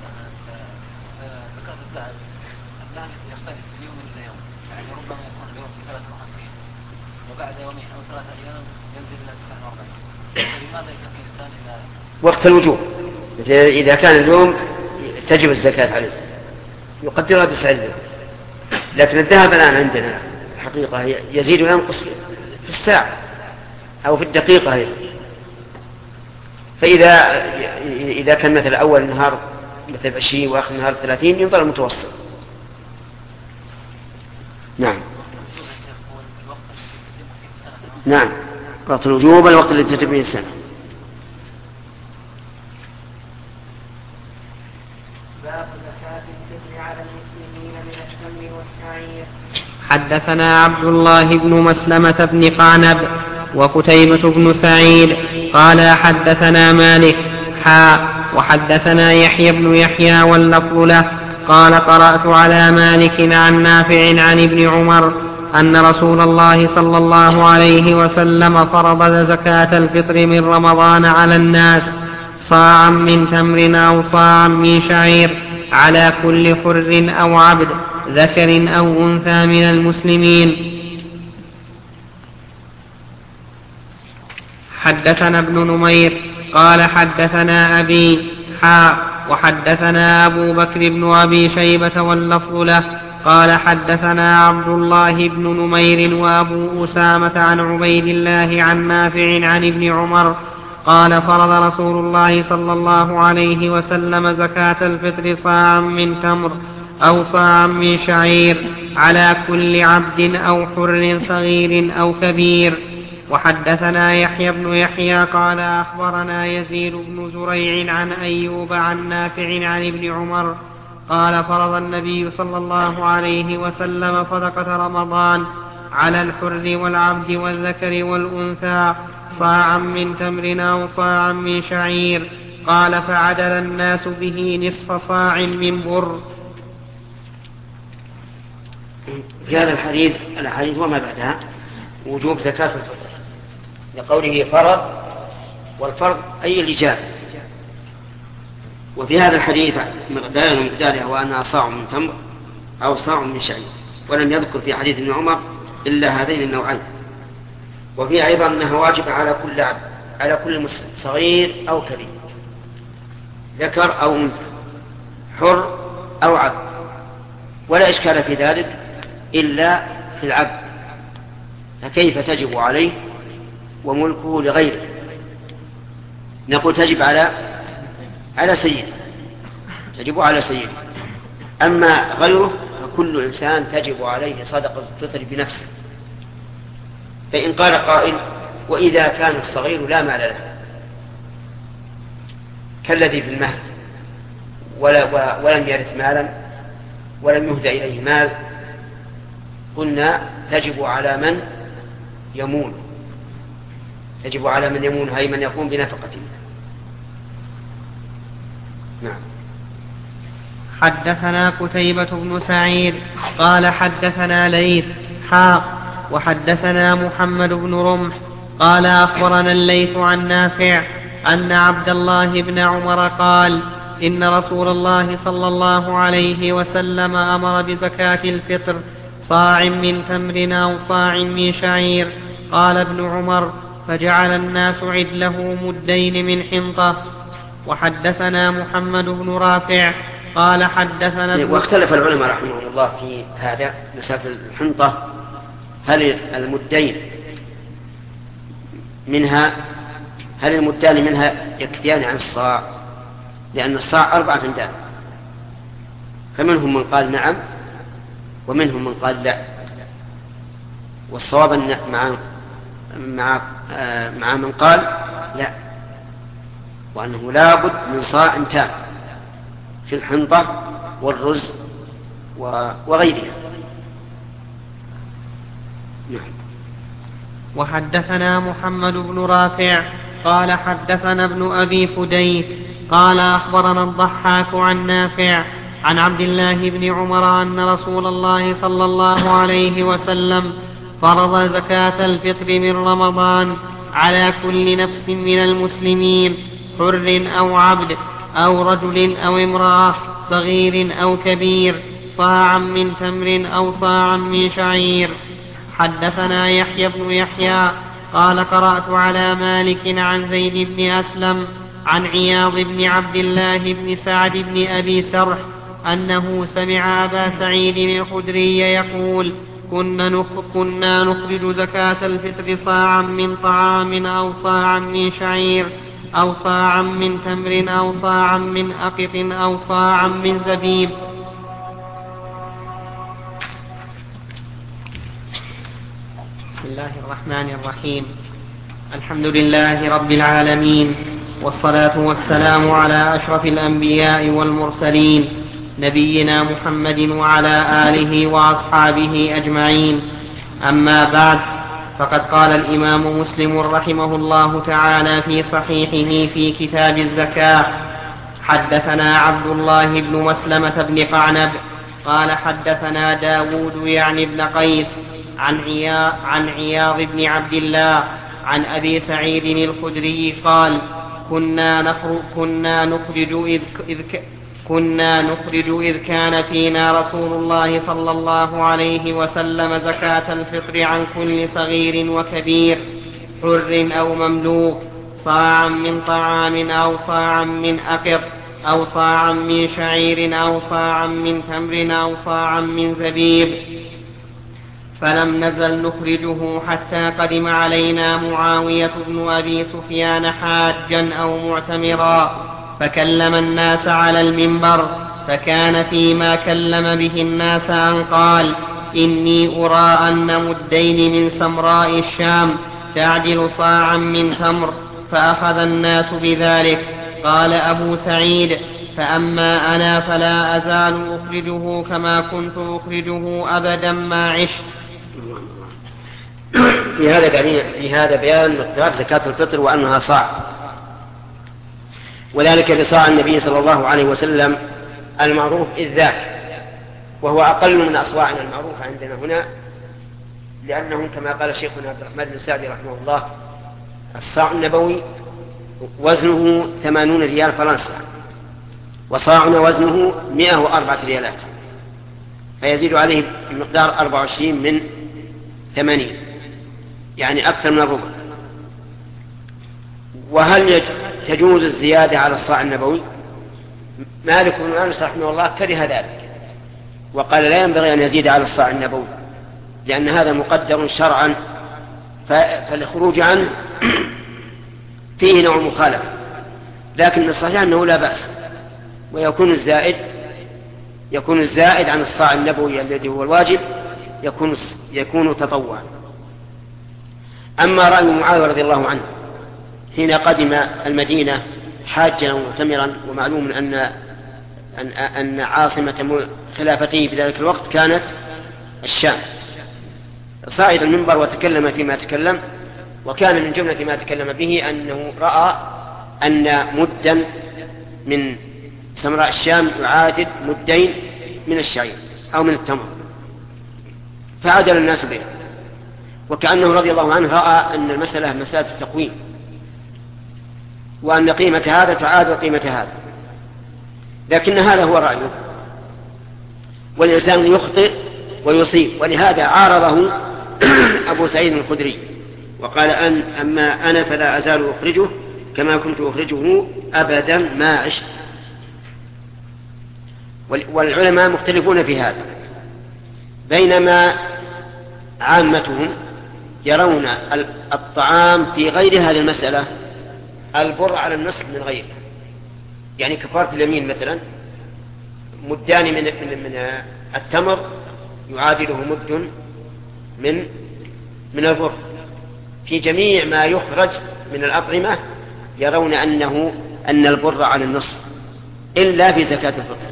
يختلف من يوم إلى يوم، يعني ربما يكون اليوم في 53 وبعد يومين أو 3 أيام ينزل إلى 49. فلماذا يكفي الإنسان وقت الوجوب؟ إذا كان اليوم تجب الزكاة عليه يقدرها بسعر، لكن الذهب الآن عندنا حقيقة يزيد وينقص في الساعة أو في الدقيقة هي. فإذا كان مثل أول النهار مثل 20 وآخر النهار 30 ينظر المتوسط. نعم وقت الوجوب الوقت الذي تتم به السنة. باب زكاة الفطر على المسلمين من التمر والشعير. حدثنا عبد الله بن مسلمة بن قعنب وقتيبة بن سعيد قال حدثنا مالك وحدثنا يحيى بن يحيى واللفظ له قال قرأت على مالك عن نافع عن ابن عمر أن رسول الله صلى الله عليه وسلم فرض زكاة الفطر من رمضان على الناس صاعا من تمر أو صاعا من شعير على كل حر أو عبد ذكر أو أنثى من المسلمين. حدثنا ابن نمير قال حدثنا أبي وحدثنا أبو بكر بن أبي شيبة واللفظ له قال حدثنا عبد الله بن نمير وأبو أسامة عن عبيد الله عن نافع عن ابن عمر قال فرض رسول الله صلى الله عليه وسلم زكاة الفطر صاعا من تمر أو صاعا من شعير على كل عبد أو حر صغير أو كبير. وحدثنا يحيى بن يحيى قال أخبرنا يزيد بن زريع عن أيوب عن نافع عن ابن عمر قال فرض النبي صلى الله عليه وسلم صدقة رمضان على الحر والعبد والذكر والأنثى صاعا من تمر أو صاعا من شعير قال فعدل الناس به نصف صاع من بر. في هذا الحديث وما بعدها وجوب زكاة الفطر لقوله فرض، والفرض أي الإجابة وفي هذا الحديث بيان مقدارها وأنها صاع من تمر أو صاع من شعير، ولم يذكر في حديث ابن عمر إلا هذين النوعين. وفي أيضا أنها واجبة على كل عبد، على كل مسلم صغير أو كبير، ذكر أو أنثى، حر أو عبد، ولا إشكال في ذلك إلا في العبد، فكيف تجب عليه وملكه لغيره؟ نقول تجب على سيده، تجب على سيده. أما غيره فكل إنسان تجب عليه صدقة الفطر بنفسه. فإن قال قائل: وإذا كان الصغير لا مال له كالذي في المهد ولم يرث مالا ولم يهدى إليه مال، قلنا تجب على من يمون، تجب على من يمون، هي من يقوم بنفقته. نعم. حدثنا قتيبة بن سعيد قال حدثنا ليث وحدثنا محمد بن رمح قال أخبرنا الليث عن نافع أن عبد الله بن عمر قال: إن رسول الله صلى الله عليه وسلم أمر بزكاة الفطر صاع من تمر أو صاع من شعير. قال ابن عمر: فجعل الناس عدله مدين من حنطة. وحدثنا محمد بن رافع قال حدثنا واختلف العلماء رحمه الله في هذا مسألة الحنطة، هل المدين منها يكفيان عن الصاع؟ لأن الصاع 4 فندان، فمنهم من قال نعم ومنهم من قال لا. والصواب مع من قال لا، وأنه لا بد من صاع تام في الحنطة والرز وغيرها. وحدثنا محمد بن رافع قال حدثنا ابن أبي فديك قال أخبرنا الضحاك عن نافع عن عبد الله بن عمر أن رسول الله صلى الله عليه وسلم فرض زكاة الفطر من رمضان على كل نفس من المسلمين، حر أو عبد أو رجل أو امرأة، صغير أو كبير، صاعا من تمر أو صاعا من شعير. حدثنا يحيى بن يحيى قال قرأت على مالك عن زيد بن أسلم عن عياض بن عبد الله بن سعد بن أبي سرح أنه سمع أبا سعيد الخدري يقول: كنا نخرج زكاة الفطر صاعا من طعام أو صاعا من شعير أو صاعا من تمر أو صاعا من أقط أو صاعا من زبيب. بسم الله الرحمن الرحيم. الحمد لله رب العالمين، والصلاة والسلام على أشرف الأنبياء والمرسلين، نبينا محمد وعلى آله وأصحابه أجمعين. أما بعد، فقد قال الإمام مسلم رحمه الله تعالى في صحيحه في كتاب الزكاة: حدثنا عبد الله بن مسلمة بن قعنب قال حدثنا داود يعني بن قيس عن عياض بن عبد الله عن أبي سعيد الخدري قال: كنا نخرج إذ كان فينا رسول الله صلى الله عليه وسلم زكاة الفطر عن كل صغير وكبير، حر أو مملوك، صاعا من طعام أو صاعا من أقط أو صاعا من شعير أو صاعا من تمر أو صاعا من زبيب. فلم نزل نخرجه حتى قدم علينا معاوية بن أبي سفيان حاجا أو معتمرا، فكلم الناس على المنبر، فكان فيما كلم به الناس أن قال: إني أرى أن مدين من سمراء الشام تعدل صاعا من تمر، فأخذ الناس بذلك. قال أبو سعيد: فأما أنا فلا أزال أخرجه كما كنت أخرجه أبدا ما عشت. في هذا بيان مقدار زكاة الفطر وأنها صاع، وذلك بصاع النبي صلى الله عليه وسلم المعروف إذ ذاك، وهو أقل من أصواعنا المعروفة عندنا هنا، لأنه كما قال شيخنا عبد الرحمن بن سعدي رحمه الله: الصاع النبوي وزنه 80 ريال فرنسا، وصاعنا وزنه 104 ريالات، فيزيد عليه بمقدار 24 من 80، يعني أكثر من الربع. وهل تجوز الزيادة على الصاع النبوي؟ مالك بن أنس رحمه الله كره ذلك وقال لا ينبغي أن يزيد على الصاع النبوي، لأن هذا مقدر شرعا، فالخروج عنه فيه نوع مخالفة. لكن الصحيح أنه لا بأس، ويكون الزائد عن الصاع النبوي الذي هو الواجب يكون تطوعا. أما رأي معاوية رضي الله عنه حين قدم المدينة حاجا ومعتمرا، ومعلوم أن عاصمة خلافته في ذلك الوقت كانت الشام، صعد المنبر وتكلم فيما تكلم، وكان من جملة ما تكلم به أنه رأى أن مدا من سمراء الشام يعادل مدين من الشعير أو من التمر، فعدل الناس به، وكأنه رضي الله عنه رأى أن المسألة مسألة التقويم، وأن قيمة هذا تعادل قيمة هذا، لكن هذا هو رأيه، والإنسان يخطئ ويصيب. ولهذا عارضه أبو سعيد الخدري وقال أما أنا فلا أزال أخرجه كما كنت أخرجه أبدا ما عشت. والعلماء مختلفون في هذا، بينما عامتهم يرون الطعام في غير هذه المسألة البر على النصف من غيره، يعني كفارة اليمين مثلا مدان من التمر يعادله مد من البر. في جميع ما يخرج من الأطعمة يرون أن البر على النصف إلا في زكاة الفطر.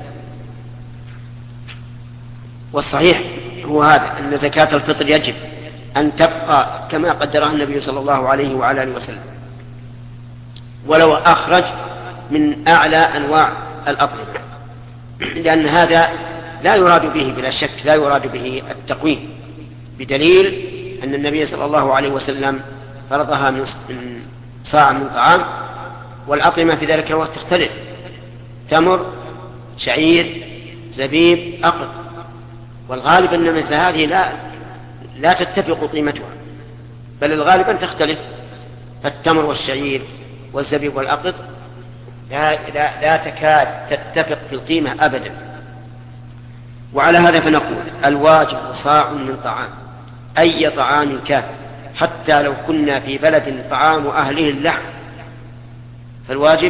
والصحيح هو هذا، أن زكاة الفطر يجب أن تبقى كما قدرها النبي صلى الله عليه وعلى آله وسلم، ولو أخرج من أعلى أنواع الأطعمة، لأن هذا لا يراد به بلا شك لا يراد به التقويم، بدليل أن النبي صلى الله عليه وسلم فرضها من صاع من طعام، والأطعمة في ذلك الوقت تختلف، تمر، شعير، زبيب، أقط، والغالب أن مثل هذه لا تتفق قيمتها، بل الغالب أن تختلف، فالتمر والشعير والزبيب والأقط لا تكاد تتفق في القيمة أبدا. وعلى هذا فنقول الواجب صاع من طعام، أي طعام كان، حتى لو كنا في بلد طعام أهله اللحم فالواجب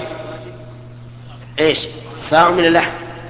صاع من اللحم،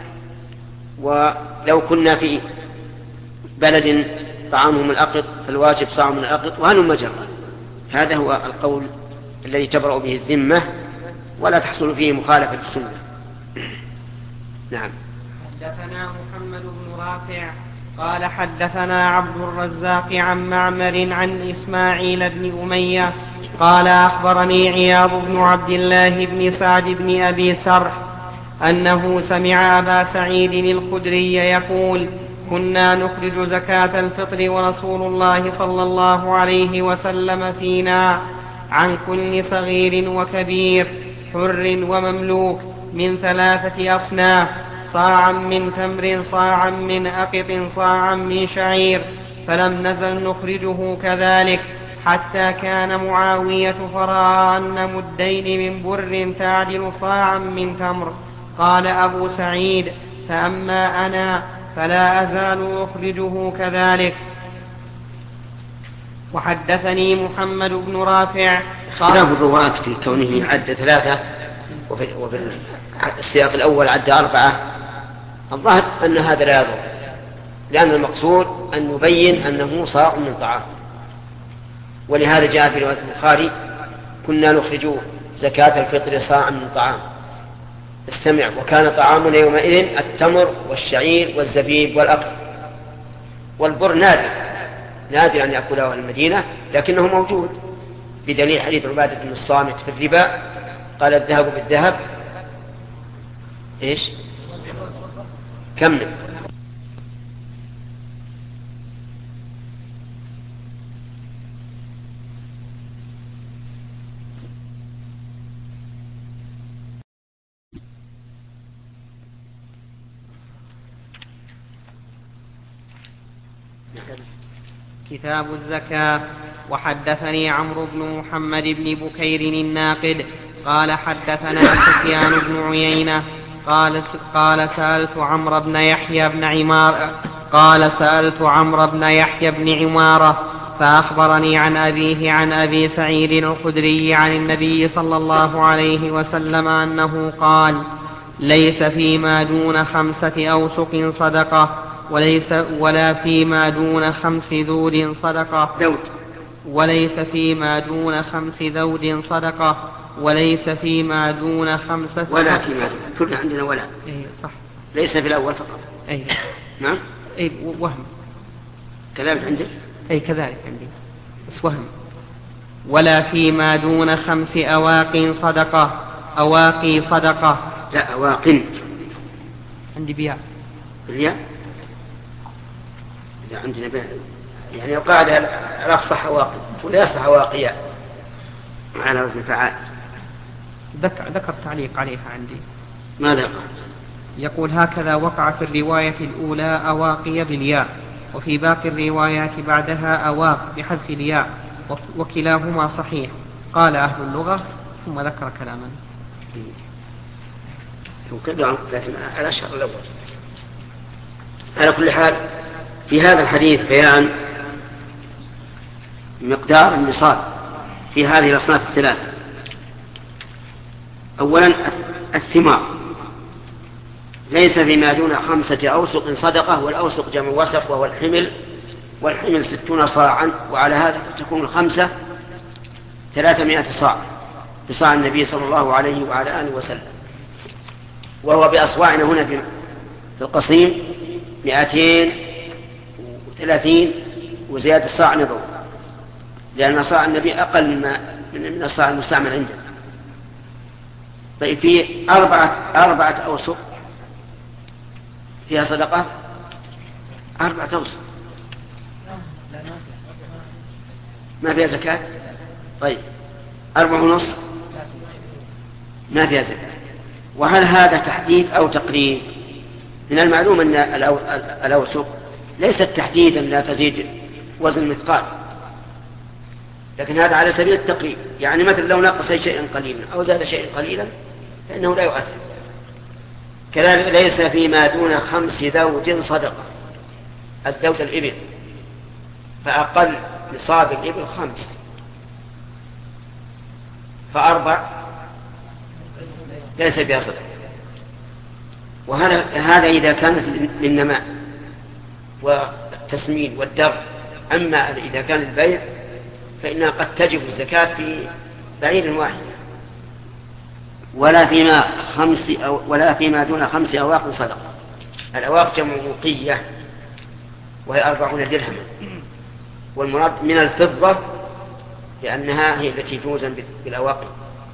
ولو كنا في بلد طعامهم الأقط فالواجب صاع من الأقط، وهل مجرى. هذا هو القول الذي تبرأ به الذمة ولا تحصل فيه مخالفة السنة. نعم. حدثنا محمد بن رافع قال حدثنا عبد الرزاق عن معمر عن إسماعيل بن أمية قال أخبرني عياض بن عبد الله بن سعد بن أبي سرح أنه سمع أبا سعيد الخدري يقول كنا نخرج زكاة الفطر ورسول الله صلى الله عليه وسلم فينا عن كل صغير وكبير حر ومملوك من 3 أصناف، صاعا من تمر، صاعا من أقط، صاعا من شعير، فلم نزل نخرجه كذلك حتى كان معاوية فرأى أن مدين من بر تعدل صاعا من تمر. قال أبو سعيد فأما أنا فلا أزال أخرجه كذلك. وحدثني محمد بن رافع اختلاف الرواة في كونه عد 3 وفي السياق الأول عد 4، الظاهر أن هذا لا يضر، لأن المقصود أن نبين أنه صاع من طعام. ولهذا جاء في رواية البخاري كنا نخرج زكاة الفطر صاعا من طعام. استمع، وكان طعامنا يومئذ التمر والشعير والزبيب والأقط، والبر نادر أن يأكله المدينة، لكنه موجود، بدليل حديث عبادة بن الصامت في الربا قال الذهب بالذهب كمل. كتاب الزكاة. وحدثني عمرو بن محمد بن بكير الناقد قال حدثنا سفيان بن عيينة قال سألت عمرو بن يحيى بن عمارة فأخبرني عن أبيه عن أبي سعيد الخدري عن النبي صلى الله عليه وسلم أنه قال: ليس فيما دون 5 أوسق صدقة ولا فيما دون 5 ذود صدقة وليس فيما دون 5 ذود صدقة وليس فيما دون 5 ولا فيما دون. كلنا عندنا ولا. صح. ليس في الأول فقط. نعم. وهم. كذلك عندك. كذلك عندي بس وهم. ولا فيما دون 5 أواق صدقة. أواقي صدقة. لا أواقن. عندي بياء. الياء. إذا عندنا بياء يعني القاعدة لا صح أواقي ولا يصح أواقيا على وزن فعال. ذكر تعليق عليها عندي. ماذا قال؟ يقول: هكذا وقع في الرواية الأولى أواقي بالياء، وفي باقي الروايات بعدها أواق بحذف الياء، وكلاهما صحيح. قال أهل اللغة ثم ذكر كلاما. لكن الأشهر الأول. على كل حال في هذا الحديث بيان مقدار النصاب في هذه الأصناف الثلاثة. أولا الثمار ليس فيما دون 5 أوسق صدقة، والأوسق جمع وسق وهو الحمل، والحمل 60 صاعا، وعلى هذا تكون الخمسة 300 صاع بصاع النبي صلى الله عليه وعلى آله وسلم، وهو بأصواعنا هنا في القصيم 230 وزيادة صاع نبوي، لأن صاع النبي أقل من الصاع المستعمل عنده. طيب في أربعة أوسق فيها صدقة، 4 أوسق ما فيها زكاة. طيب 4.5 ما فيها زكاة. وهل هذا تحديد أو تقريب؟ من المعلوم أن الأوسق ليست تحديدا لا تزيد وزن المثقال، لكن هذا على سبيل التقريب، يعني مثلا لو نقص شيئا قليلا أو زاد شيئا قليلا فإنه لا يؤثر. كذلك ليس فيما دون 5 ذود صدقة. الذود الإبل، فأقل نصاب الإبل 5، ف4 ليس بها صدقة. وهذا إذا كانت للنماء والتسمين والدر. أما إذا كان البيع فإنها قد تجب الزكاة في بعير واحد. ولا فيما دون 5 أواق صدقة. الأواق جمع وقية وهي 40 درهما، والمراد من الفضة لأنها هي التي توزن بالأواقي.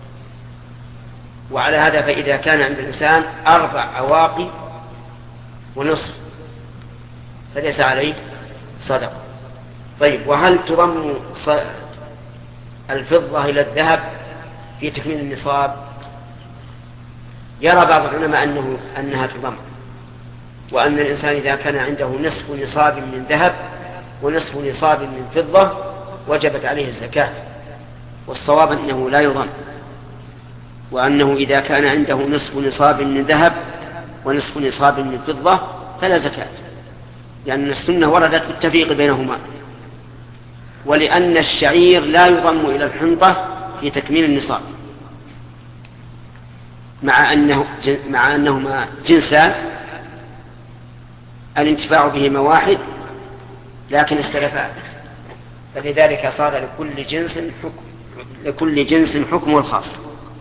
وعلى هذا فإذا كان عند الإنسان 4 أواقي ونصف فليس عليه صدقة. طيب وهل تضم الفضة إلى الذهب في تكميل النصاب؟ يرى بعض العلماء أنها تضم، وأن الإنسان إذا كان عنده نصف نصاب من ذهب ونصف نصاب من فضة وجبت عليه الزكاة. والصواب أنه لا يضم، وأنه إذا كان عنده نصف نصاب من ذهب ونصف نصاب من فضة فلا زكاة، لأن السنة وردت بالتفريق بينهما. ولأن الشعير لا يضم إلى الحنطة في تكميل النصاب، مع أنهما جنسان الانتفاع بهما واحد لكن اختلفا، فلذلك صار لكل جنس حكمه الخاص.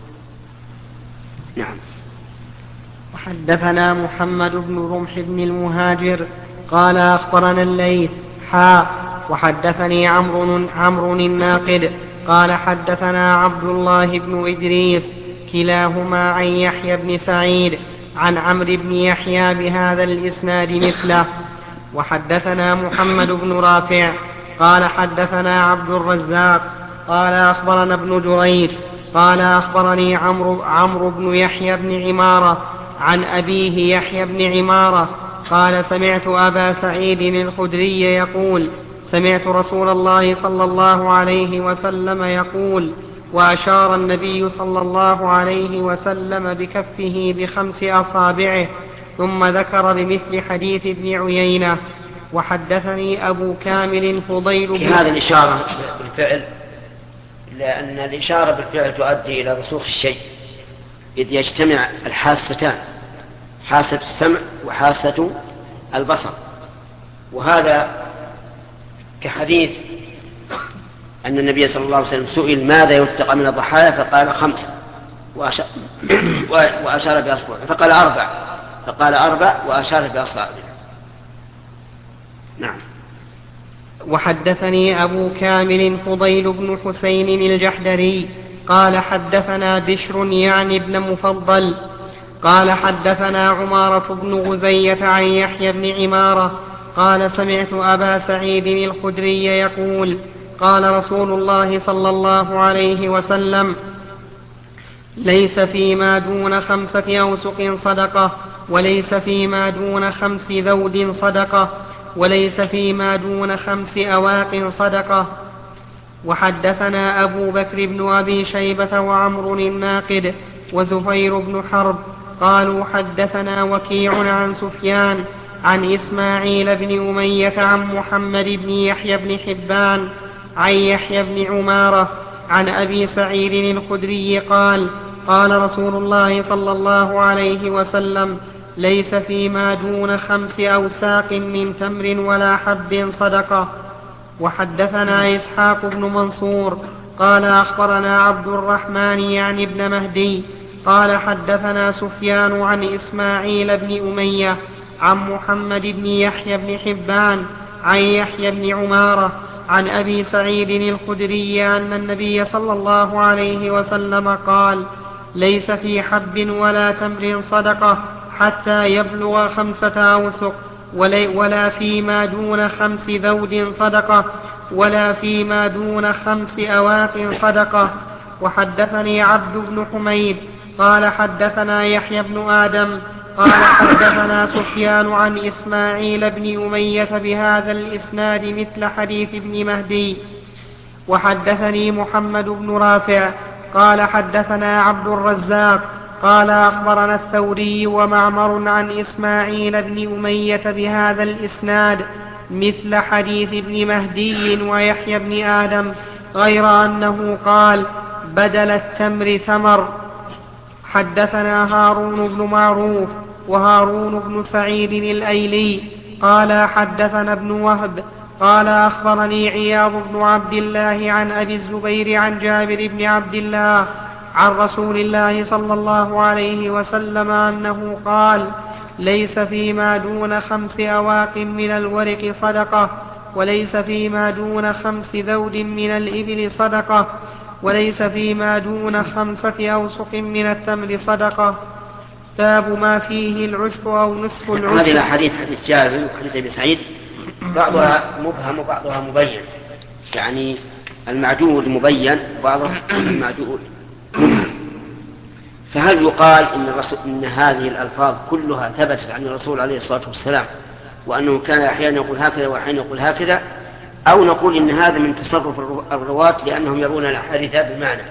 نعم. وحدثنا محمد بن رمح بن المهاجر قال أخبرنا الليث وحدثني عمرو الناقد قال حدثنا عبد الله بن إدريس كلاهما عن يحيى بن سعيد عن عمرو بن يحيى بهذا الإسناد مثله. وحدثنا محمد بن رافع قال حدثنا عبد الرزاق قال أخبرنا ابن جريج قال أخبرني عمرو بن يحيى بن عمارة عن أبيه يحيى بن عمارة قال سمعت أبا سعيد الخدري يقول سمعت رسول الله صلى الله عليه وسلم يقول وأشار النبي صلى الله عليه وسلم بكفه ب5 أصابعه ثم ذكر بمثل حديث ابن عيينة. وحدثني أبو كامل فضيل في هذه الإشارة بالفعل، لأن الإشارة بالفعل تؤدي إلى رسوخ الشيء إذ يجتمع الحاستان، حاسة السمع وحاسة البصر. وهذا كحديث أن النبي صلى الله عليه وسلم سئل ماذا يتقى من الضحايا فقال 5 وأشار بأصبعه، فقال 4 فقال 4 وأشار بأصبعه. نعم. وحدثني أبو كامل فضيل بن حسين الجحدري قال حدثنا بشر يعني ابن مفضل قال حدثنا عمارة بن غزية عن يحيى بن عمارة قال سمعت أبا سعيد الخدري يقول قال رسول الله صلى الله عليه وسلم ليس فيما دون 5 أوسق صدقة وليس فيما دون 5 ذود صدقة وليس فيما دون 5 أواق صدقة. وحدثنا أبو بكر بن أبي شيبة وعمر الناقد وزهير بن حرب قالوا حدثنا وكيع عن سفيان عن إسماعيل بن أمية عن محمد بن يحيى بن حبان عن يحيى بن عمارة عن أبي سعيد الخدري قال قال رسول الله صلى الله عليه وسلم ليس فيما دون 5 أوساق من تمر ولا حب صدقة. وحدثنا إسحاق بن منصور قال أخبرنا عبد الرحمن يعني ابن مهدي قال حدثنا سفيان عن إسماعيل بن أمية عن محمد بن يحيى بن حبان عن يحيى بن عمارة عن أبي سعيد الخدري أن النبي صلى الله عليه وسلم قال ليس في حب ولا تمر صدقة حتى يبلغ 5 أوسق ولا فيما دون 5 ذود صدقة ولا فيما دون 5 أواق صدقة. وحدثني عبد بن حميد قال حدثنا يحيى بن آدم قال حدثنا سفيان عن إسماعيل بن أمية بهذا الإسناد مثل حديث ابن مهدي. وحدثني محمد بن رافع قال حدثنا عبد الرزاق قال أخبرنا الثوري ومعمر عن إسماعيل بن أمية بهذا الإسناد مثل حديث ابن مهدي ويحيى بن آدم غير أنه قال بدل التمر ثمر. حدثنا هارون بن معروف وهارون بن سعيد الأيلي قال حدثنا ابن وهب قال أخبرني عياض بن عبد الله عن أبي الزبير عن جابر بن عبد الله عن رسول الله صلى الله عليه وسلم أنه قال ليس فيما دون 5 أواق من الورق صدقة وليس فيما دون 5 ذود من الإبل صدقة وليس فيما دون 5 أوسق من التمر صدقة. باب ما فيه العشر أو نصف العشر. هذه الأحاديث حديث جابر وحديث أبي سعيد بعضها مبهم وبعضها مبين، يعني المعدود مبين وبعضها المعدود مبهم. فهل يقال إن هذه الألفاظ كلها ثبتت عن الرسول عليه الصلاة والسلام وأنه كان أحيانا يقول هكذا وأحيانا يقول هكذا، أو نقول إن هذا من تصرف الرواة لأنهم يرون الأحاديث بالمعنى؟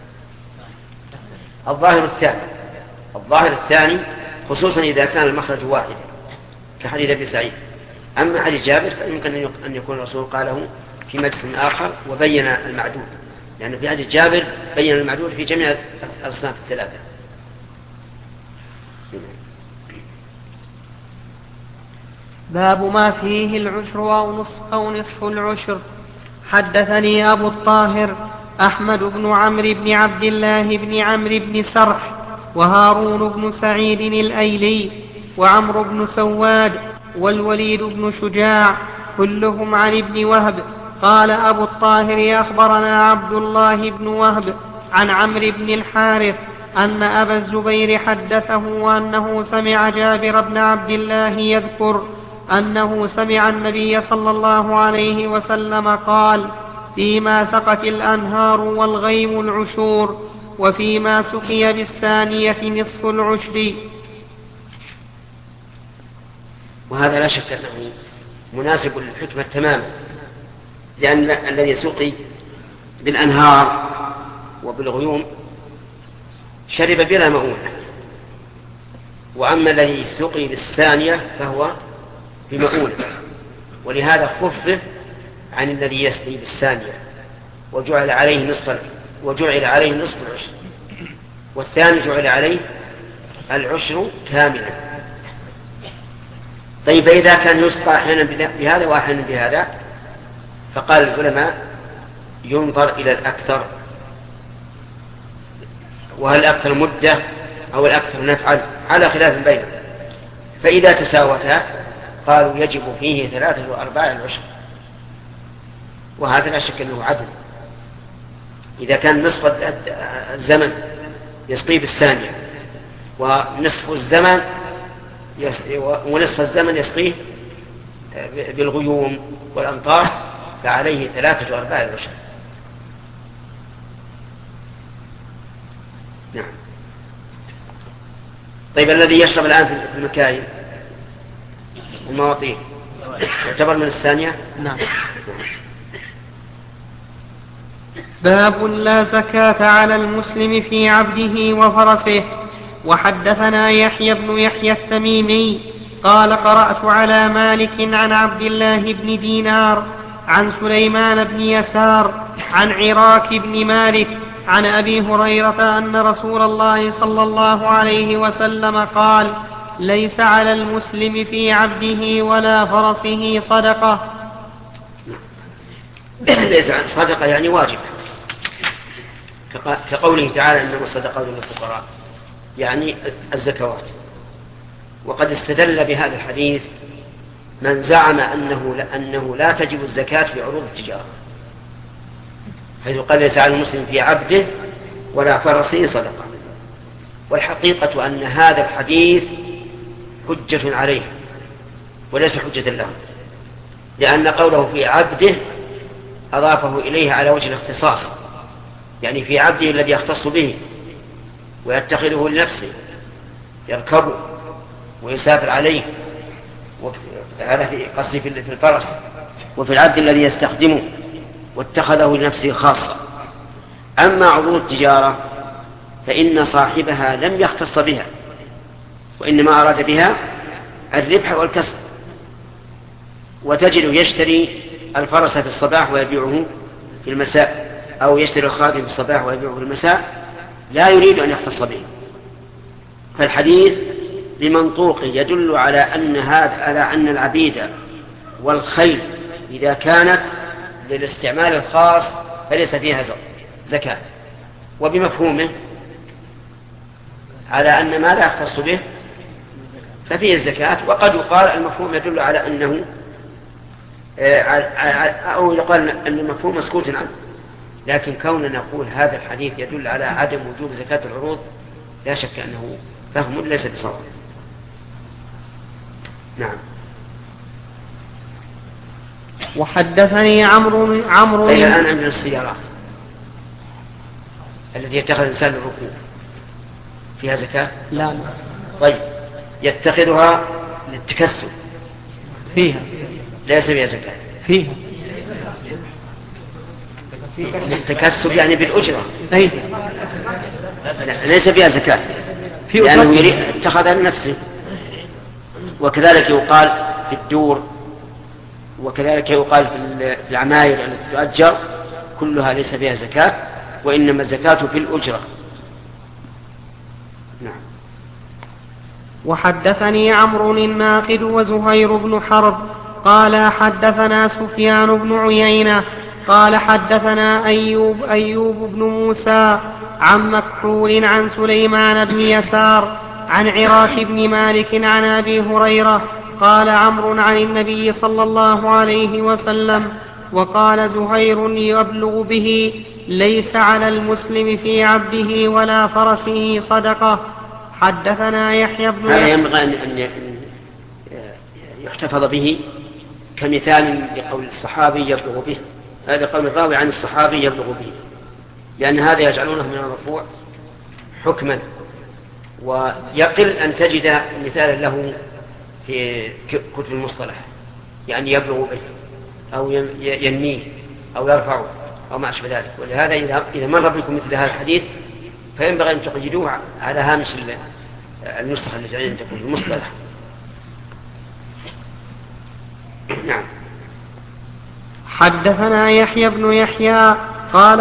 الظاهر الثاني خصوصا إذا كان المخرج واحدا كحديث أبي سعيد. أما حديث جابر فيمكن أن يكون الرسول قاله في مجلس آخر وبين المعدود، لأن في حديث جابر بين المعدود في جميع الأصناف الثلاثة. باب ما فيه العشر أو نصف العشر. حدثني أبو الطاهر أحمد بن عمرو بن عبد الله بن عمرو بن سرح وهارون بن سعيد الأيلي وعمرو بن سواد والوليد بن شجاع كلهم عن ابن وهب. قال أبو الطاهر أخبرنا عبد الله بن وهب عن عمرو بن الحارث أن أبا الزبير حدثه أنه سمع جابر بن عبد الله يذكر أنه سمع النبي صلى الله عليه وسلم قال فيما سقت الأنهار والغيم العشور وفيما سقي بالثانية نصف العشر. وهذا لا شك أنه مناسب للحكمة تماما، لأن الذي سقي بالأنهار وبالغيوم شرب بلا مؤونة، وأما الذي سقي بالثانية فهو بمؤونة، ولهذا خفف عن الذي يسقي بالثانية وجعل عليه نصف العشر، والثاني جعل عليه العشر كاملا. طيب إذا كان يسقى أحيانا بهذا وأحيانا بهذا، فقال العلماء ينظر إلى الأكثر، وهل الأكثر مدة أو الأكثر نفعل على خلاف بينهم، فإذا تساوتا قالوا يجب فيه 3 و4 العشر، وهذا لا شك أنه عدل. إذا كان نصف الزمن يسقي بالثانية ونصف الزمن يسقيه بالغيوم والأمطار، فعليه 3 و4 العشر. نعم. طيب الذي يشرب الآن في المكاين المواطين يعتبر من الثانية؟ نعم. باب لا زكاة على المسلم في عبده وفرسه. وحدثنا يحيى بن يحيى التميمي قال قرأت على مالك عن عبد الله بن دينار عن سليمان بن يسار عن عراك بن مالك عن أبي هريرة أن رسول الله صلى الله عليه وسلم قال: ليس على المسلم في عبده ولا فرسه صدقة. ليس صدقة يعني واجب، كقوله تعالى إنما الصدقات للفقراء، يعني الزكوات. وقد استدل بهذا الحديث من زعم أنه لا تجب الزكاة في عروض التجارة، حيث قال ليس على المسلم في عبده ولا فرسه صدقة. والحقيقة أن هذا الحديث حجة عليه وليس حجة له، لأن قوله في عبده أضافه إليه على وجه الاختصاص، يعني في عبده الذي يختص به ويتخذه لنفسه يركبه ويسافر عليه، هذا في قصدي في الفرس، وفي العبد الذي يستخدمه واتخذه لنفسه خاصة. أما عروض التجارة فإن صاحبها لم يختص بها، وإنما أراد بها الربح والكسب. وتجد يشتري الفرس في الصباح ويبيعه في المساء، أو يشتري الخادم في الصباح ويبيعه في المساء، لا يريد أن يختص به. فالحديث بمنطوقه يدل على أن العبيد والخيل إذا كانت للاستعمال الخاص فليس فيها زكاة، وبمفهومه على أن ما لا يختص به ففيه الزكاة. وقد يقال المفهوم يدل على أنه أو يقال أن المفهوم مسكوت عنه، لكن كوننا نقول هذا الحديث يدل على عدم وجوب زكاة العروض لا شك أنه فهم ليس بصواب. نعم. وحدثني عمرو الآن عندنا السيارات التي يتخذ الإنسان للركوب فيها زكاة؟ لا. طيب يتخذها للتكسب فيها ليس فيها زكاة؟ فيها للتكسب يعني بالأجرة. أي ليس فيها زكاة لأنه يريد اتخذها لنفسه. وكذلك يقال في الدور، وكذلك يقال في العماير التي تؤجر، كلها ليس فيها زكاة، وإنما الزكاة في الأجرة. نعم. وحدثني عمرو الناقد وزهير بن حرب قال حدثنا سفيان بن عيينة قال حدثنا أيوب بن موسى عن مكحول عن سليمان بن يسار عن عراك بن مالك عن أبي هريرة قال عمرو عن النبي صلى الله عليه وسلم. وقال زهير يبلغ به: ليس على المسلم في عبده ولا فرسه صدقة. حدثنا يحيى بن هذا ينبغي أن يحتفظ به كمثال لقول الصحابي يبلغ به، هذا قول الراوي عن الصحابي يبلغ به، لأن هذا يجعلونه من المرفوع حكما، ويقل أن تجد مثالا له في كتب المصطلح، يعني يبلغ به أو ينميه أو يرفعه أو ما أشبه ذلك. ولهذا إذا مر بكم مثل هذا الحديث فينبغي أن تقيدوه على هامش النسخة التي عندكم في المصطلح. نعم. حدثنا يحيى بن يحيى قال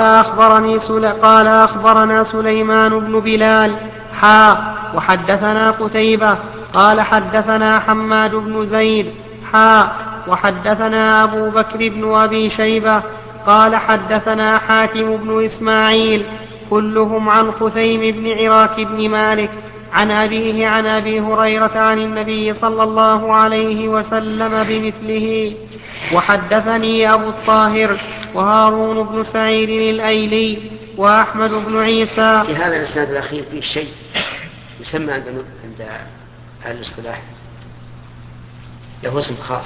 أخبرنا سليمان بن بلال وحدثنا قتيبة قال حدثنا حماد بن زيد وحدثنا أبو بكر بن أبي شيبة قال حدثنا حاتم بن إسماعيل كلهم عن خثيم بن عراك بن مالك عن أبيه عن أبي هريرة عن النبي صلى الله عليه وسلم بمثله. وحدثني أبو الطاهر وهارون بن سعيد الأيلي وأحمد بن عيسى. في هذا الإسناد الأخير فيه شيء يسمى عند أهل الاصطلاح له اسم خاص.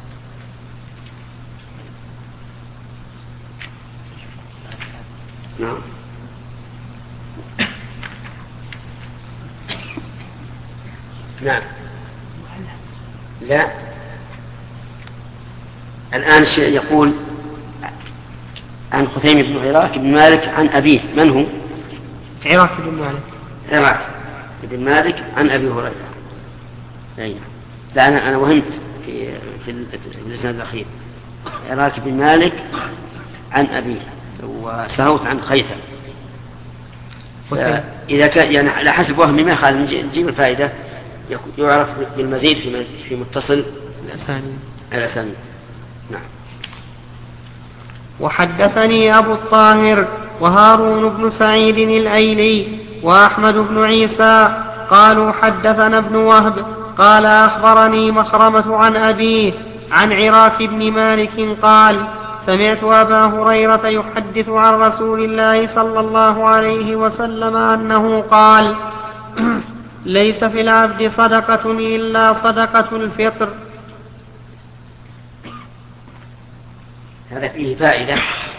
نعم. نعم. لا، الآن يقول عن خثيم بن عراك بن مالك عن أبيه. من هو؟ عراك بن مالك. عراك بن مالك عن أبي هريرة. أي. لا، أنا وهمت في الإسناد الأخير. عراك بن مالك عن أبيه وسهوت عن خيثم. إذا كان يعني على حسب وهمي ما يخالف نجيب الفائدة يعرف بالمزيد في متصل الأسانيد. نعم. وحدثني أبو الطاهر وهارون بن سعيد الأيلي وأحمد بن عيسى قالوا حدثنا ابن وهب قال أخبرني مخرمة عن أبيه عن عراك بن مالك قال سمعت أبا هريرة يحدث عن رسول الله صلى الله عليه وسلم أنه قال ليس في العبد صدقة إلا صدقة الفطر. هذا فيه فائدة،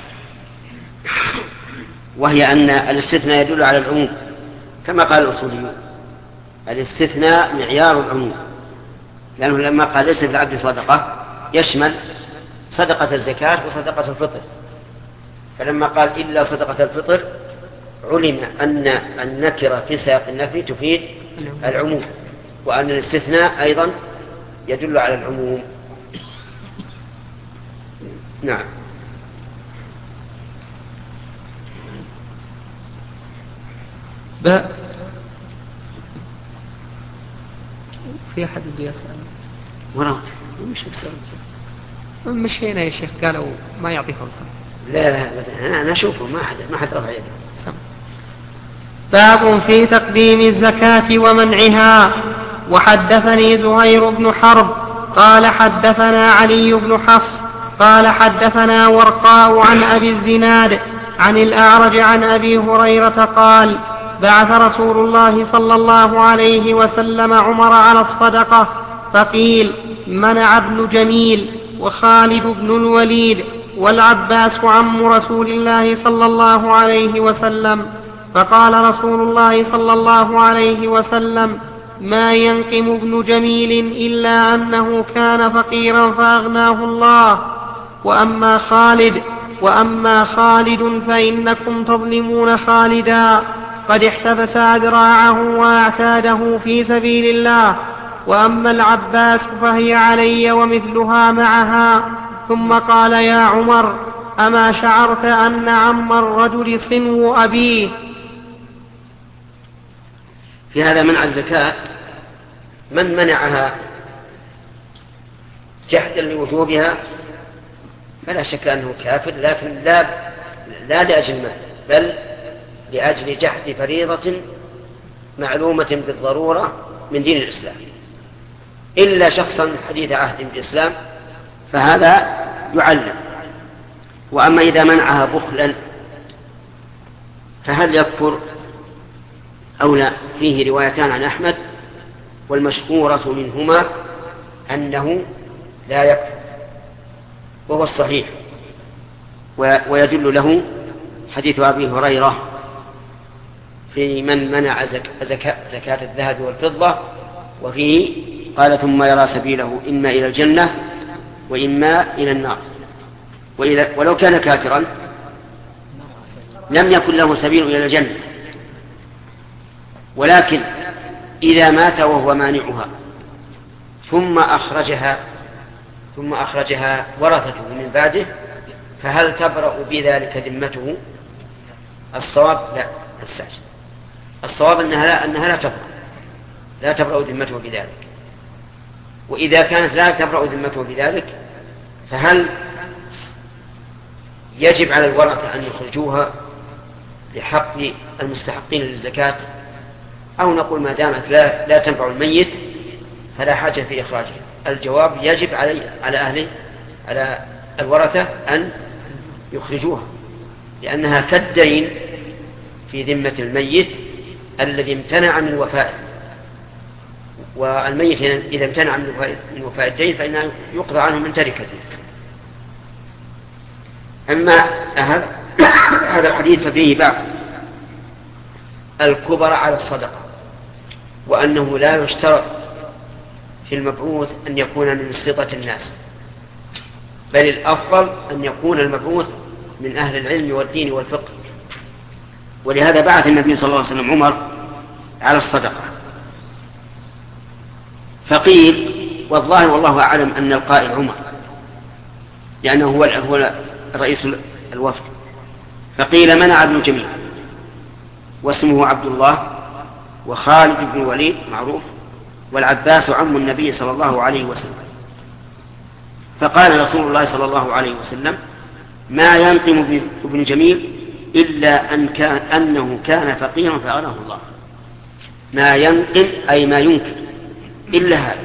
وهي أن الاستثناء يدل على العموم كما قال الأصوليون. الاستثناء معيار العموم، لأنه لما قال ليس في العبد صدقة يشمل صدقة الزكاة وصدقة الفطر، فلما قال إلا صدقة الفطر علم أن النكرة في سياق النفي تفيد العموم، وأن الاستثناء أيضا يدل على العموم. نعم. في أحد يسأل وراء مش هنا يا شيخ قالوا ما يعطي فرصة. لا أنا أشوفه ما حد رفع يده. باب في تقديم الزكاة ومنعها. وحدثني زهير بن حرب قال حدثنا علي بن حفص قال حدثنا ورقاء عن أبي الزناد عن الأعرج عن أبي هريرة قال بعث رسول الله صلى الله عليه وسلم عمر على الصدقة فقيل منع ابن جميل وخالد بن الوليد والعباس عم رسول الله صلى الله عليه وسلم. فقال رسول الله صلى الله عليه وسلم ما ينقم ابن جميل إلا أنه كان فقيرا فأغناه الله، وأما خالد فإنكم تظلمون خالدا قد احتبس أذراعه وأعتاده في سبيل الله، وأما العباس فهي علي ومثلها معها. ثم قال يا عمر أما شعرت أن عم الرجل صنو أبيه. في هذا منع الزكاة من منعها جحدا لوجوبها فلا شك أنه كافر، لكن لا لأجل المال بل لأجل جحد فريضة معلومة بالضرورة من دين الإسلام، إلا شخصا حديث عهد بالإسلام فهذا يعلم. وأما إذا منعها بخلا فهل يكفر أو لا؟ فيه روايتان عن أحمد، والمشهورة منهما أنه لا يكفر وهو الصحيح، ويدل له حديث أبي هريرة في من منع زكاة الذهب والفضة، وفيه قال ثم يرى سبيله إما إلى الجنة وإما إلى النار. ولو كان كافرا لم يكن له سبيل إلى الجنة، ولكن إذا مات وهو مانعها ثم أخرجها ورثته من بعده، فهل تبرأ بذلك ذمته؟ الصواب لا، الصواب أنها لا تبرأ ذمته بذلك. وإذا كانت لا تبرأ ذمته بذلك، فهل يجب على الورثة أن يخرجوها لحق المستحقين للزكاة، أو نقول ما دامت لا تنفع الميت فلا حاجة في إخراجها؟ الجواب يجب على الورثة أن يخرجوها، لأنها كالدين في ذمة الميت الذي امتنع من وفائه، والميت إذا امتنع من وفاء الدين فإنه يقضى عنه من تركته. أما هذا الحديث ففيه بعض الكبر على الصدقة، وأنه لا يشترط في المبعوث أن يكون من سلطة الناس، بل الأفضل أن يكون المبعوث من أهل العلم والدين والفقه. ولهذا بعث النبي صلى الله عليه وسلم عمر على الصدقة. فقيل، والظاهر والله أعلم أن القائل عمر، لأنه هو رئيس الوفد، فقيل منع ابن جميل واسمه عبد الله، وخالد بن الوليد معروف، والعباس عم النبي صلى الله عليه وسلم. فقال رسول الله صلى الله عليه وسلم: ما ينقم ابن جميل إلا أنه كان فقيرا فأغناه الله. ما ينقم أي ما ينكر إلا هذا،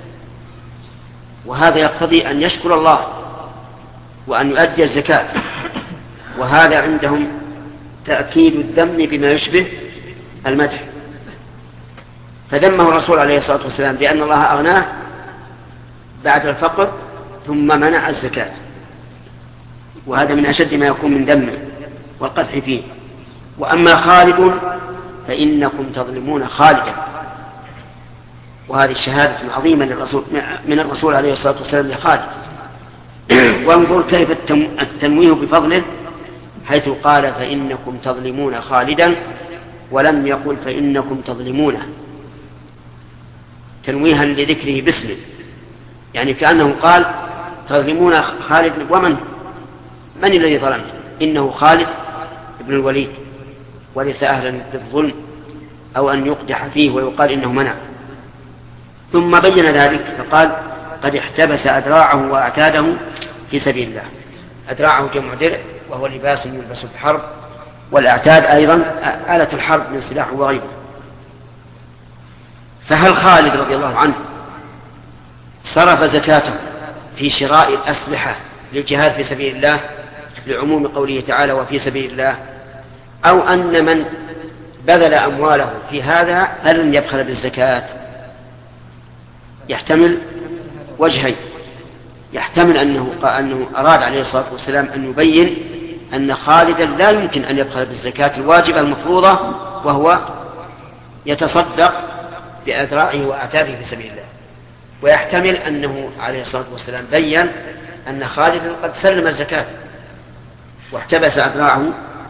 وهذا يقتضي أن يشكر الله وأن يؤدي الزكاة، وهذا عندهم تأكيد الذم بما يشبه المدح. فذمه الرسول عليه الصلاة والسلام بأن الله أغناه بعد الفقر ثم منع الزكاة، وهذا من أشد ما يكون من ذمه والقدح فيه. وأما خالد فإنكم تظلمون خالدا، وهذه الشهادة عظيمة من الرسول عليه الصلاة والسلام لخالد. وانظر كيف التنويه بفضله، حيث قال فإنكم تظلمون خالدا ولم يقل فإنكم تظلمونه، تنويها لذكره باسمه، يعني كأنه قال تظلمون خالد، ومن الذي ظلمت؟ إنه خالد بن الوليد، وليس أهلا بالظلم أو أن يقدح فيه ويقال إنه منع. ثم بين ذلك فقال قد احتبس أدراعه وأعتاده في سبيل الله. أدراعه جمع درع، وهو لباس يلبس بحرب، والأعتاد أيضا آلة الحرب من سلاح وغيره. فهل خالد رضي الله عنه صرف زكاته في شراء الأسلحة للجهاد في سبيل الله لعموم قوله تعالى وفي سبيل الله، أو أن من بذل أمواله في هذا فلن يبخل بالزكاة؟ يحتمل وجهين. يحتمل أنه أراد عليه الصلاة والسلام أن يبين أن خالدا لا يمكن أن يبخل بالزكاة الواجبة المفروضة، وهو يتصدق بأذراعه وأعتابه في سبيل الله. ويحتمل أنه عليه الصلاة والسلام بيّن أن خالدا قد سلم الزكاة واحتبس أذراعه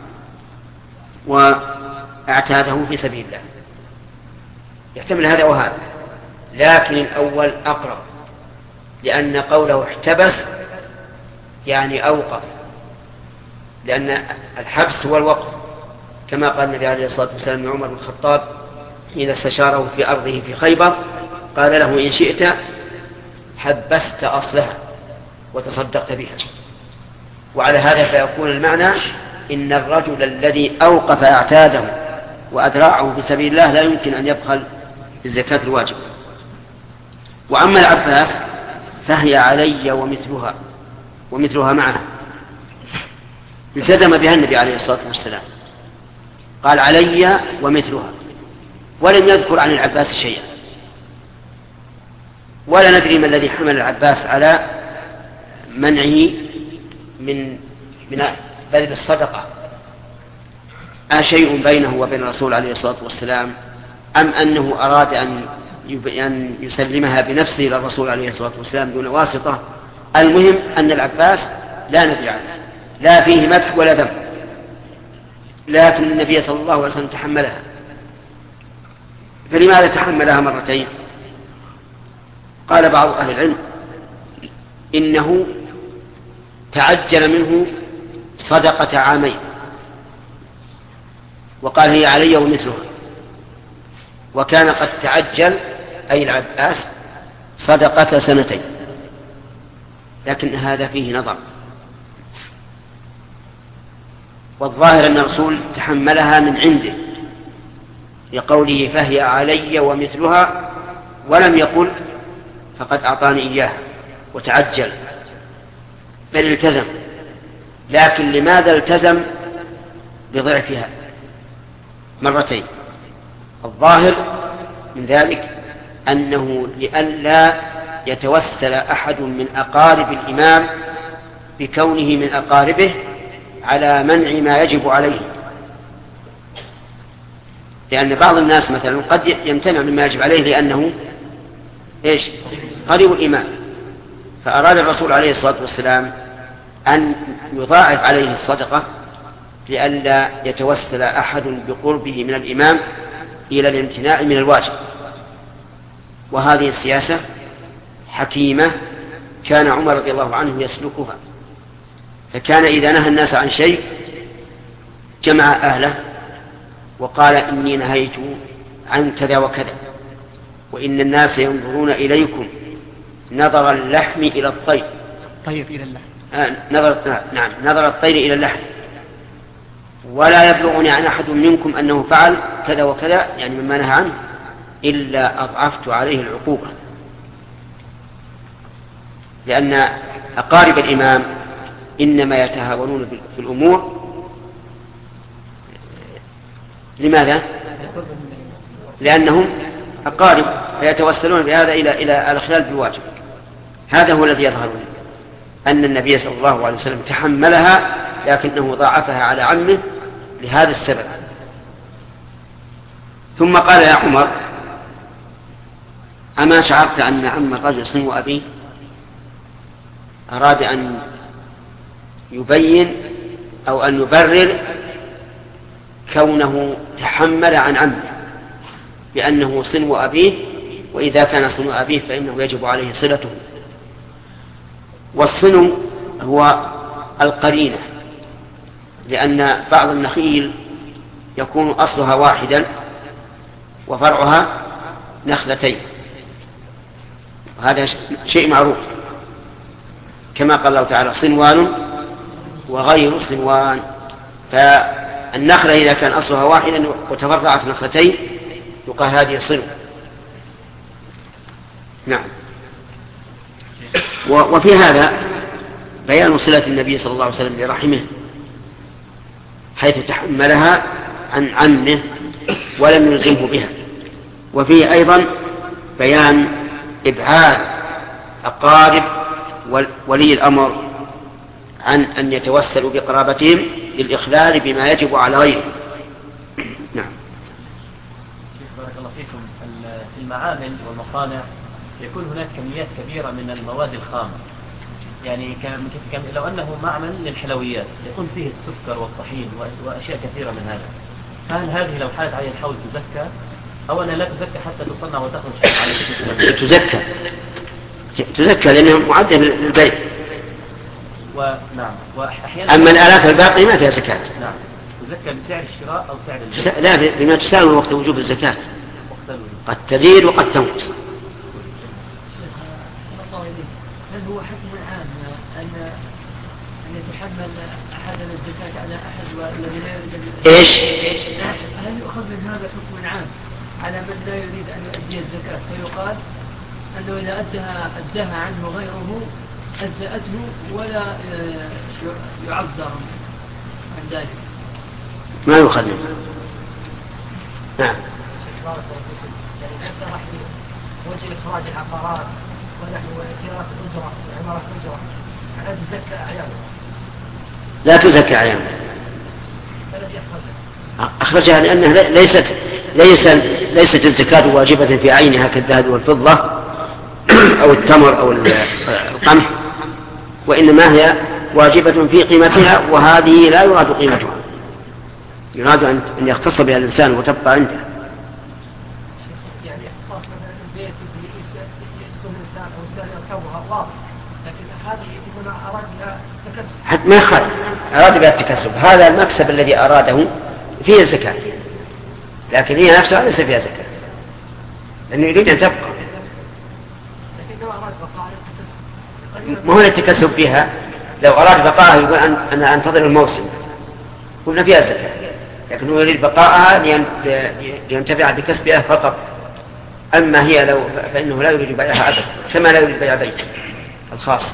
وأعتاده في سبيل الله. يحتمل هذا وهذا، لكن الأول أقرب، لأن قوله احتبس يعني أوقف، لأن الحبس هو الوقف، كما قال النبي عليه الصلاة والسلام لعمر بن الخطاب إذا استشاره في أرضه في خيبر قال له إن شئت حبست أصلها وتصدقت بها. وعلى هذا فيكون المعنى إن الرجل الذي أوقف أعتاده وأذراعه في سبيل الله لا يمكن أن يبخل بالزكاة الواجبة. وأما العباس فهي علي ومثلها معها، التزم بها النبي عليه الصلاة والسلام، قال علي ومثلها، ولم يذكر عن العباس شيئا. ولا ندري ما الذي حمل العباس على منعه من بذل الصدقة، أشيء بينه وبين الرسول عليه الصلاة والسلام، أم أنه أراد أن أن يسلمها بنفسه إلى الرسول عليه الصلاة والسلام دون واسطة. المهم أن العباس لا ندري عنه، لا فيه مدح ولا ذم، لكن النبي صلى الله عليه وسلم تحملها. فلماذا تحملها مرتين؟ قال بعض أهل العلم إنه تعجل منه صدقة عامين، وقال هي علي ومثلها، وكان قد تعجل أي العباس صدقة سنتين، لكن هذا فيه نظر. والظاهر أن الرسول تحملها من عنده لقوله فهي علي ومثلها، ولم يقل فقد أعطاني إياها وتعجل، بل التزم. لكن لماذا التزم بضعفها مرتين؟ الظاهر من ذلك أنه لئلا يتوسل أحد من أقارب الإمام بكونه من أقاربه على منع ما يجب عليه، لأن بعض الناس مثلا قد يمتنع مما يجب عليه لأنه قريب الإمام، فأراد الرسول عليه الصلاة والسلام أن يضاعف عليه الصدقة لئلا يتوسل أحد بقربه من الإمام إلى الامتناع من الواجب. وهذه السياسة حكيمة كان عمر رضي الله عنه يسلكها، فكان إذا نهى الناس عن شيء جمع أهله وقال إني نهيت عن كذا وكذا، وإن الناس ينظرون إليكم نظر اللحم إلى الطير، طير إلى اللحم، نظر الطير إلى اللحم، ولا يبلغني عن أحد منكم أنه فعل كذا وكذا، يعني مما نهى عنه، إلا أضعفت عليه العقوبة. لأن أقارب الإمام إنما يتهاونون في الأمور. لماذا؟ لأنهم أقارب فيتوسلون بهذا إلى الخلال بالواجب. هذا هو الذي يظهر أن النبي صلى الله عليه وسلم تحملها، لكنه ضاعفها على عمه لهذا السبب. ثم قال يا عمر أما شعرت أن عم الرجل صنو أبيه؟ أراد أن يبين أو أن يبرر كونه تحمل عن عمه بأنه صنو أبيه، وإذا كان صنو أبيه فإنه يجب عليه صلته. والصنو هو القرينة، لأن بعض النخيل يكون أصلها واحدا وفرعها نخلتين، وهذا شيء معروف، كما قال الله تعالى صنوان وغير صنوان. فالنخلة إذا كان أصلها واحدا وتفرعت نخلتين يقال هذه صنو. نعم. وفي هذا بيان صلة النبي صلى الله عليه وسلم لرحمه، حيث تحملها عن عمه ولم يلزمه بها. وفيه أيضا بيان إبعاد أقارب ولي الأمر عن أن يتوسلوا بقرابتهم للإخلال بما يجب على غيره. نعم. بارك الله فيكم. في المعامل والمصانع يكون هناك كميات كبيرة من المواد الخام، يعني لو أنه معمل للحلويات يكون فيه السكر والطحين وأشياء كثيرة من هذا، فهل هذه لو حالت عليها الحول تزكى أو أنها لا تزكى حتى تصنع وتخرج على تزكى لأنها معدة للبيع. ونعم. وأحيانا أما الآلاف الباقية ما فيها زكاة. نعم. تزكى بسعر الشراء أو سعر البيع؟ لا، بما تساوي وقت وجوب الزكاة، قد تزيد وقد تنقص. هل هو حكم عام أن يتحمل أحدنا الزكاة على أحد والذي لا يريد؟ إيش؟ هل يؤخذ من هذا حكم عام على من لا يريد أن يؤدي الزكاة، فيقال أنه إذا أداها عنه غيره أجزأته ولا يعذر عن ذلك؟ ما يؤخذ منه. نعم. وجه إخراج العقارات ونحن سيارات الأجرة وعمارات الأجرة، هل تزكى أعيانها؟ لا تزكى أعيانها. الذي أخرجها لأنها ليس ليست الزكاة واجبة في عينها كالذهب والفضة أو التمر أو القمح، وإنما هي واجبة في قيمتها، وهذه لا يراد قيمتها، يراد أن يختص بها الإنسان وتبقى عنده. يعني اختصاص مثلا البيت يسكن الإنسان أو الإنسان يركبها واضح، لكن هذه إنما أراد بها التكسب. حتى ما يخالف، أراد بها التكسب، هذا المكسب الذي أراده فيه الزكاة، لكن هي نفسها ليس فيها زكاة لأنه يريد أن تبقى. لكن لو أراد بقاء التكسب، ما هو التكسب فيها؟ لو أراد بقاءها يقول أنا أنتظر الموسم، قلنا فيها زكاة، لكن هو يريد بقاءها لينتفع بكسبها فقط. أما هي لو فإنه لا يريد بيعها أبدا، كما لا يريد بيع بيت الخاص.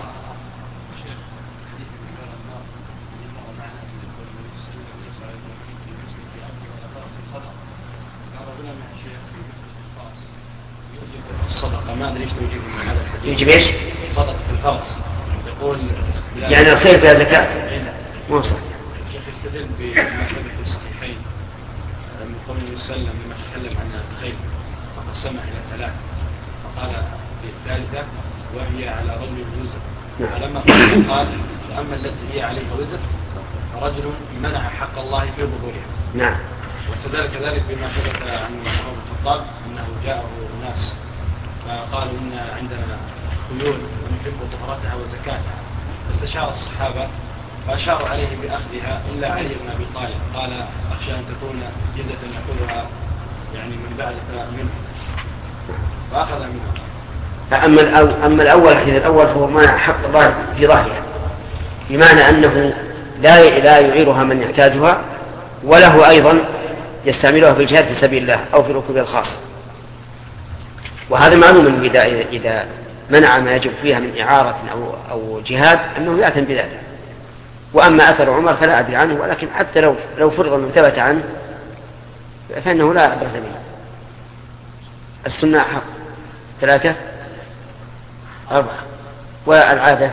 الصدقة ما أدري إيش يجيب من هذا الحديث. يجيب إيش؟ صدقة الفرس، يقول يعني الخير فيها زكاة؟ مو صح. الشيخ يستدل بما ثبت في الصحيحين من قول النبي صلى الله عليه وسلم لما تكلم عن الخير فقسمها إلى 3، فقال في الثالثة وهي على رجل وزر، فلما قال وأما التي هي عليها وزر فرجل منع حق الله في ظهورها. نعم. واستدل كذلك بما ثبت عن عمر بن الخطاب أنه جاءه ناس فقالوا إن عندنا خيول ونحب طهرتها وزكاتها، فاستشار الصحابة فأشاروا عليه بأخذها إلا علي بن أبي طالب، قال أخشى أن تكون جزة يأخذها يعني من بعد منه، فأخذ منها. أما الأول الحديث الأول فهو منع حق الله في ظهرها، بمعنى أنه لا يعيرها من يحتاجها، وله أيضا يستعملها في الجهاد في سبيل الله أو في ركوب الخاص. وهذا معلوم إذا منع ما يجب فيها من إعارة أو جهاد أنه يأتم بذلك. وأما أثر عمر فلا أدري عنه، ولكن حتى لو فرض أنه ثبت عنه فإنه لا عبرة به. السنة حق 3 4 والعادة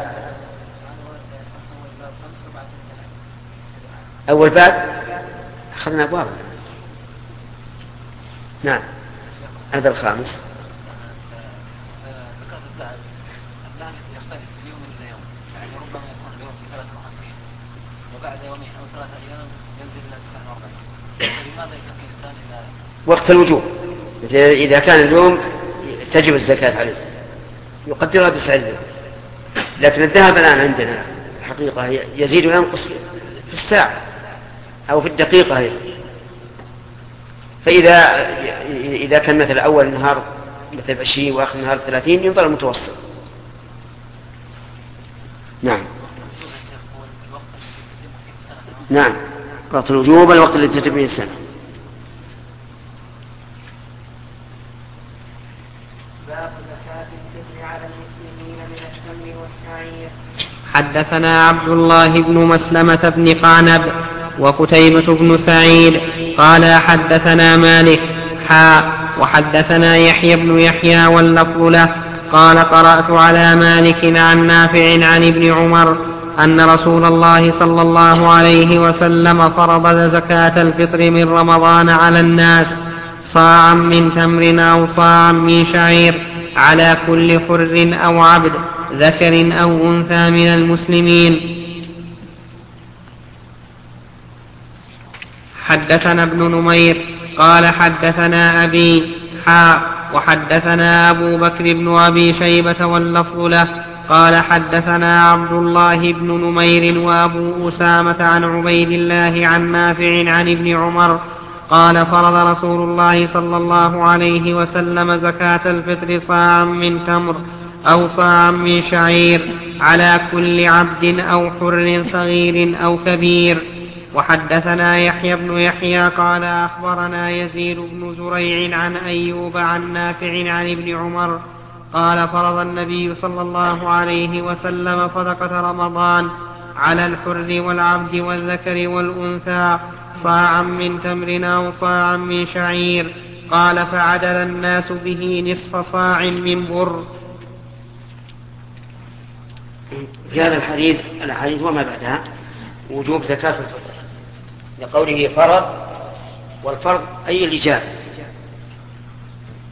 أول باب أخذنا أبواب. نعم. هذا الخامس. زكاة الذهب يختلف من يوم إلى يوم، يعني ربما يكون اليوم في 53 وبعد يومين أو 3 أيام ينزل إلى 49. فلماذا يكفي الإنسان إلى وقت الوجوب؟ إذا كان اليوم تجب الزكاة عليه يقدرها بسعر الذهب، لكن الذهب الآن عندنا حقيقة يزيد وينقص في الساعة أو في الدقيقة هي. فإذا كان مثل أول النهار مثل 20 وآخر النهار 30 ينظر المتوسط. نعم. نعم، وقت الوجوب الوقت الذي تتم به السنة. باب زكاة الفطر على المسلمين من التمر والشعير. حدثنا عبد الله بن مسلمة بن قعنب وقتيبة بن سعيد قال حدثنا مالك وحدثنا يحيى بن يحيى واللفظ له قال قرأت على مالك عن نافع عن ابن عمر أن رسول الله صلى الله عليه وسلم فرض زكاة الفطر من رمضان على الناس صاعا من تمر أو صاعا من شعير على كل حر أو عبد ذكر أو أنثى من المسلمين. حدثنا ابن نمير قال حدثنا أبي وحدثنا أبو بكر بن أبي شيبة واللفظ له قال حدثنا عبد الله بن نمير وأبو أسامة عن عبيد الله عن نافع عن ابن عمر قال فرض رسول الله صلى الله عليه وسلم زكاة الفطر صاعا من تمر أو صاعا من شعير على كل عبد أو حر صغير أو كبير. وحدثنا يحيى بن يحيى قال أخبرنا يزيد بن زريع عن أيوب عن نافع عن ابن عمر قال فرض النبي صلى الله عليه وسلم صدقة رمضان على الحر والعبد والذكر والأنثى صاعا من تمر أو صاعا من شعير قال فعدل الناس به نصف صاع من بر. في هذا الحديث وما بعدها وجوب زكاة الفطر لقوله فرض، والفرض أي الإجابة،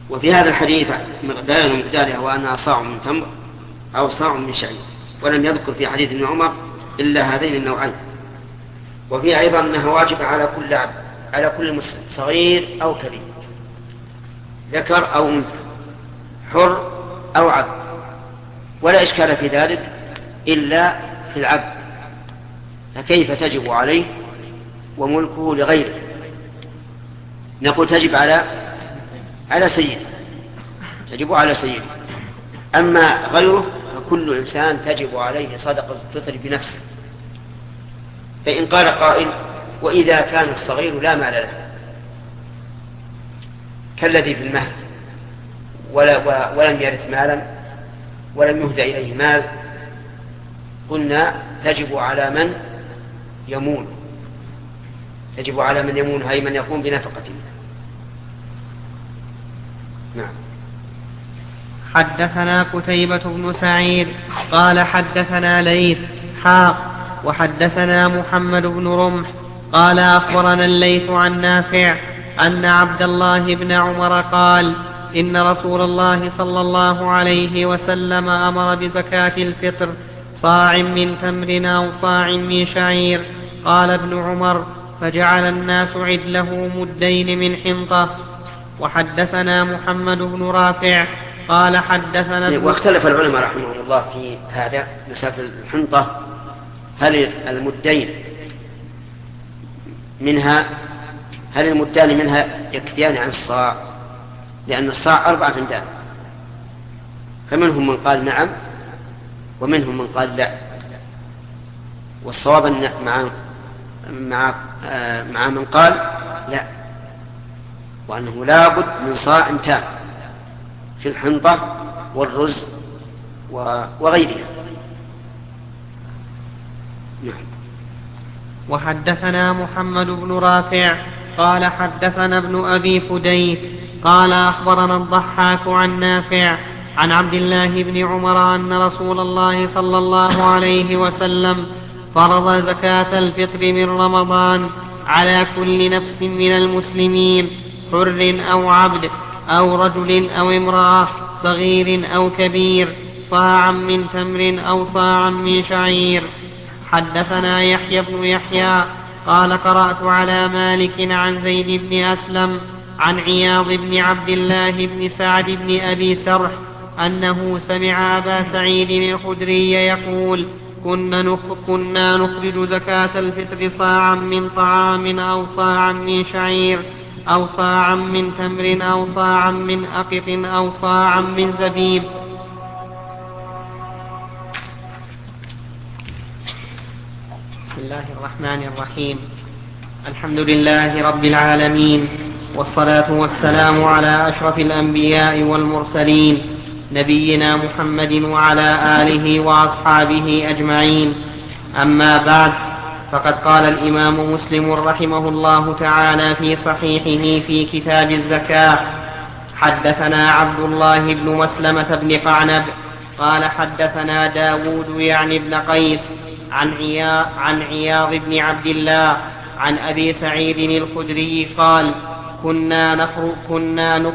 وفي هذا الحديث بيان مقدارها وأنها صاع من تمر أو صاع من شعير، ولم يذكر في حديث ابن عمر إلا هذين النوعين. وفي أيضا أنها واجبة على كل عبد، على كل مسلم صغير أو كبير، ذكر أو أنثى، حر أو عبد، ولا إشكال في ذلك إلا في العبد، فكيف تجب عليه وملكه لغيره؟ نقول تجب على سيده، تجب على سيده. أما غيره فكل إنسان تجب عليه صدقة الفطر بنفسه. فإن قال قائل: وإذا كان الصغير لا مال له كالذي في المهد ولم يرث مالا ولم يهدى إليه مال، قلنا تجب على من يمون، تجب على من يمون، هي من يقوم بنفقته. نعم. حدثنا قتيبة بن سعيد قال حدثنا ليث وحدثنا محمد بن رمح قال أخبرنا الليث عن نافع أن عبد الله بن عمر قال: إن رسول الله صلى الله عليه وسلم أمر بزكاة الفطر صاع من تمر أو صاع من شعير. قال ابن عمر: فجعل الناس عدله مدين من حنطة. وحدثنا محمد بن رافع قال حدثنا واختلف العلماء رحمه الله في هذا مسألة الحنطة، هل المدين منها يكفيان عن الصاع؟ لأن الصاع 4 فندان، فمنهم من قال نعم ومنهم من قال لا. والصواب مع من قال لا، وأنه لا بد من صاع تام في الحنطة والرز وغيرها. وحدثنا محمد بن رافع قال حدثنا ابن أبي فديك قال أخبرنا الضحاك عن نافع عن عبد الله بن عمر أن رسول الله صلى الله عليه وسلم فرض زكاة الفطر من رمضان على كل نفس من المسلمين، حر أو عبد أو رجل أو امرأة، صغير أو كبير، صاعا من تمر أو صاعا من شعير. حدثنا يحيى بن يحيى قال قرأت على مالك عن زيد بن أسلم عن عياض بن عبد الله بن سعد بن أبي سرح أنه سمع أبا سعيد الخدري يقول: كنا نخرج زكاة الفطر صاعا من طعام أو صاعا من شعير أو صاعا من تمر أو صاعا من أقط أو صاعا من زبيب. بسم الله الرحمن الرحيم. الحمد لله رب العالمين، والصلاة والسلام على أشرف الأنبياء والمرسلين، نبينا محمد وعلى آله وأصحابه أجمعين. أما بعد، فقد قال الإمام مسلم رحمه الله تعالى في صحيحه في كتاب الزكاة: حدثنا عبد الله بن مسلمة بن قعنب قال حدثنا داود يعني بن قيس عن عياض بن عبد الله عن أبي سعيد الخدري قال: كنا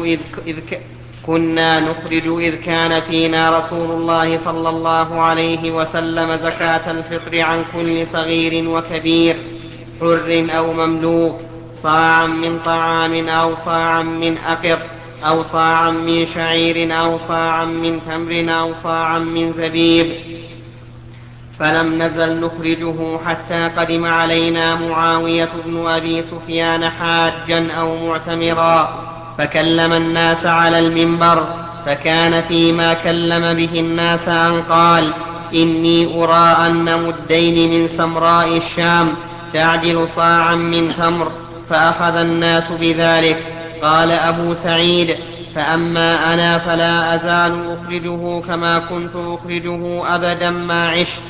نخرج إذ كان فينا رسول الله صلى الله عليه وسلم زكاة الفطر عن كل صغير وكبير، حر أو مملوك، صاعا من طعام أو صاعا من أقط أو صاعا من شعير أو صاعا من تمر أو صاعا من زبيب. فلم نزل نخرجه حتى قدم علينا معاوية بن أبي سفيان حاجا أو معتمرا، فكلم الناس على المنبر، فكان فيما كلم به الناس أن قال: إني أرى أن مدين من سمراء الشام تعدل صاعا من تمر، فأخذ الناس بذلك. قال أبو سعيد: فأما أنا فلا أزال أخرجه كما كنت أخرجه أبدا ما عشت.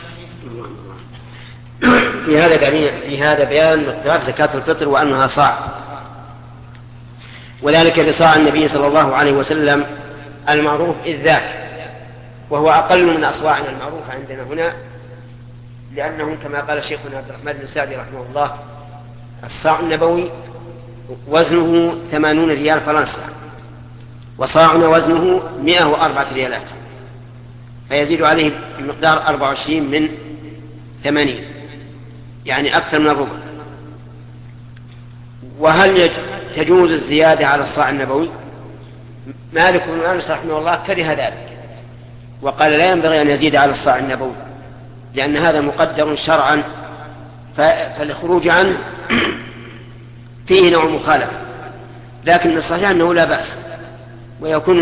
في هذا بيان مقدار زكاة الفطر وأنها صاع، وذلك لصاع النبي صلى الله عليه وسلم المعروف إذ ذاك، وهو أقل من أصواعنا المعروفة عندنا هنا، لأنه كما قال شيخنا عبد الرحمن بن سعدي رحمه الله: الصاع النبوي وزنه 80 ريال فرنسا، وصاع وزنه 104 ريالات، فيزيد عليه بمقدار 24 من 80، يعني أكثر من الربع. وهل تجوز الزيادة على الصاع النبوي؟ مالك بن أنس رحمه الله كره ذلك وقال لا ينبغي أن يزيد على الصاع النبوي، لأن هذا مقدر شرعا، فالخروج عنه فيه نوع مخالفة. لكن الصحيح أنه لا بأس، ويكون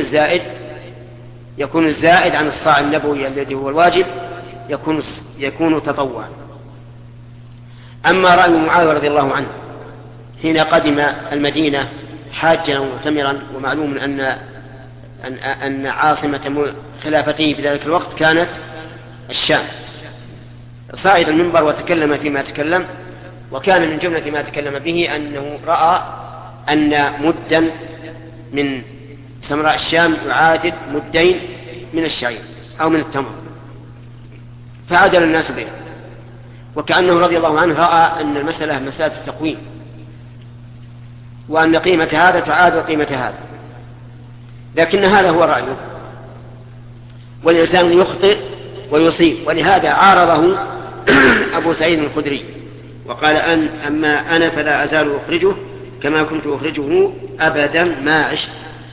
الزائد عن الصاع النبوي الذي هو الواجب يكون تطوعا. أما رأي معاوية رضي الله عنه حين قدم المدينة حاجا ومعتمرا، ومعلوم أن عاصمة خلافته في ذلك الوقت كانت الشام، صعد المنبر وتكلم فيما تكلم، وكان من جملة ما تكلم به أنه رأى أن مدا من سمراء الشام يعادل مدين من الشعير أو من التمر، فعدل الناس به، وكأنه رضي الله عنه رأى أن المسألة مسألة التقويم، وأن قيمة هذا تعادل قيمة هذا. لكن هذا هو رأيه، والإنسان يخطئ ويصيب، ولهذا عارضه أبو سعيد الخدري وقال أما أنا فلا أزال أخرجه كما كنت أخرجه أبدا ما عشت.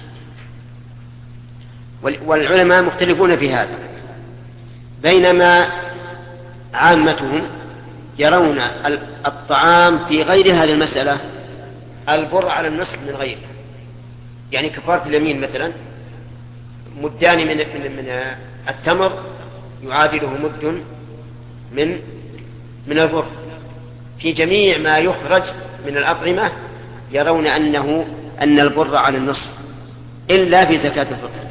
والعلماء مختلفون في هذا، بينما عامتهم يرون الطعام في غير هذه المسألة البر على النصف من غيره، يعني كفارة اليمين مثلا مدان من التمر يعادله مد من البر. في جميع ما يخرج من الأطعمة يرون أن البر على النصف إلا في زكاة الفطر.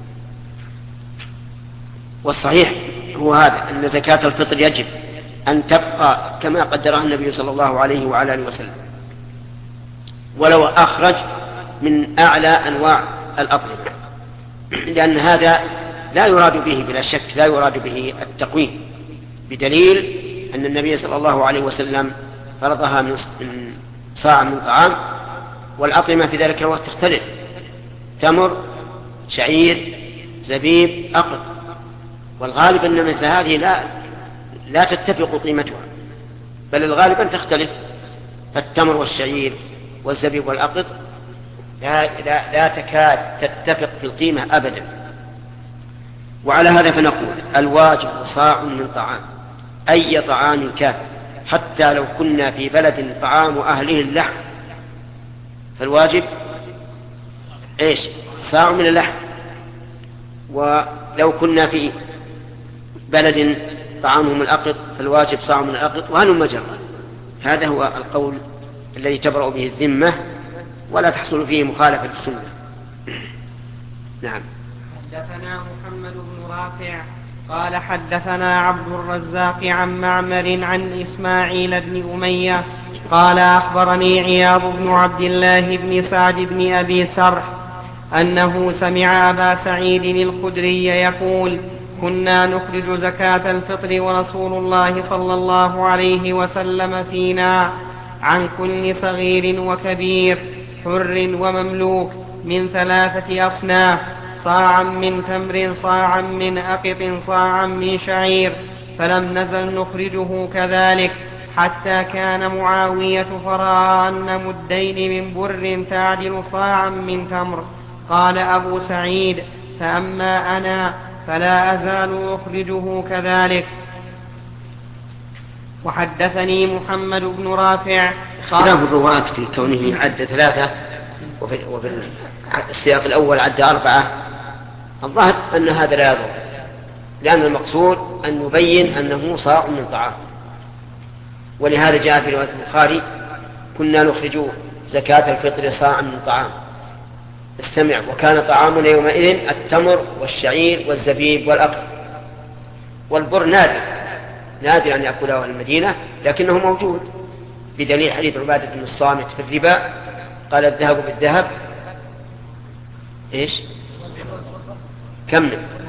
والصحيح هو هذا، أن زكاة الفطر يجب أن تبقى كما قدرها النبي صلى الله عليه وعلى آله وسلم، ولو أخرج من أعلى أنواع الأطعمة، لأن هذا لا يراد به بلا شك لا يراد به التقويم، بدليل أن النبي صلى الله عليه وسلم فرضها من صاع من طعام، والأطعمة في ذلك الوقت تختلف، تمر، شعير، زبيب، أقط، والغالب أن مثل هذه لا تتفق قيمتها، بل الغالب أن تختلف، فالتمر والشعير والزبيب والأقط لا تكاد تتفق في القيمة أبدا. وعلى هذا فنقول الواجب صاع من طعام، أي طعام كان، حتى لو كنا في بلد طعام أهله اللحم فالواجب صاع من اللحم، ولو كنا في بلد طعامهم الأقط فالواجب صاع من الأقط، وهل مجرى. هذا هو القول الذي تبرأ به الذمة ولا تحصل فيه مخالفة السنة. نعم. حدثنا محمد بن رافع قال حدثنا عبد الرزاق عن معمر عن إسماعيل بن أمية قال أخبرني عياض بن عبد الله بن سعد بن أبي سرح أنه سمع أبا سعيد الخدري يقول كنا نخرج زكاة الفطر ورسول الله صلى الله عليه وسلم فينا عن كل صغير وكبير حر ومملوك من 3 أصناف، صاعا من تمر، صاعا من أقط، صاعا من شعير، فلم نزل نخرجه كذلك حتى كان معاوية فرأى أن مدين من بر تعدل صاعا من تمر. قال أبو سعيد فأما أنا فلا أزال أخرجه كذلك. وحدثني محمد بن رافع اختلاف الرواة في كونه عد 3 وفي السياق الأول عد 4. الظاهر أن هذا لا يضر، لأن المقصود أن نبين أنه صاع من طعام، ولهذا جاء في رواية البخاري كنا نخرج زكاة الفطر صاع من طعام. استمع، وكان طعامنا يومئذ التمر والشعير والزبيب والأقط، والبر نادر أن يأكله المدينة لكنه موجود، بدليل حديث عبادة بن الصامت في الربا قال الذهب بالذهب كم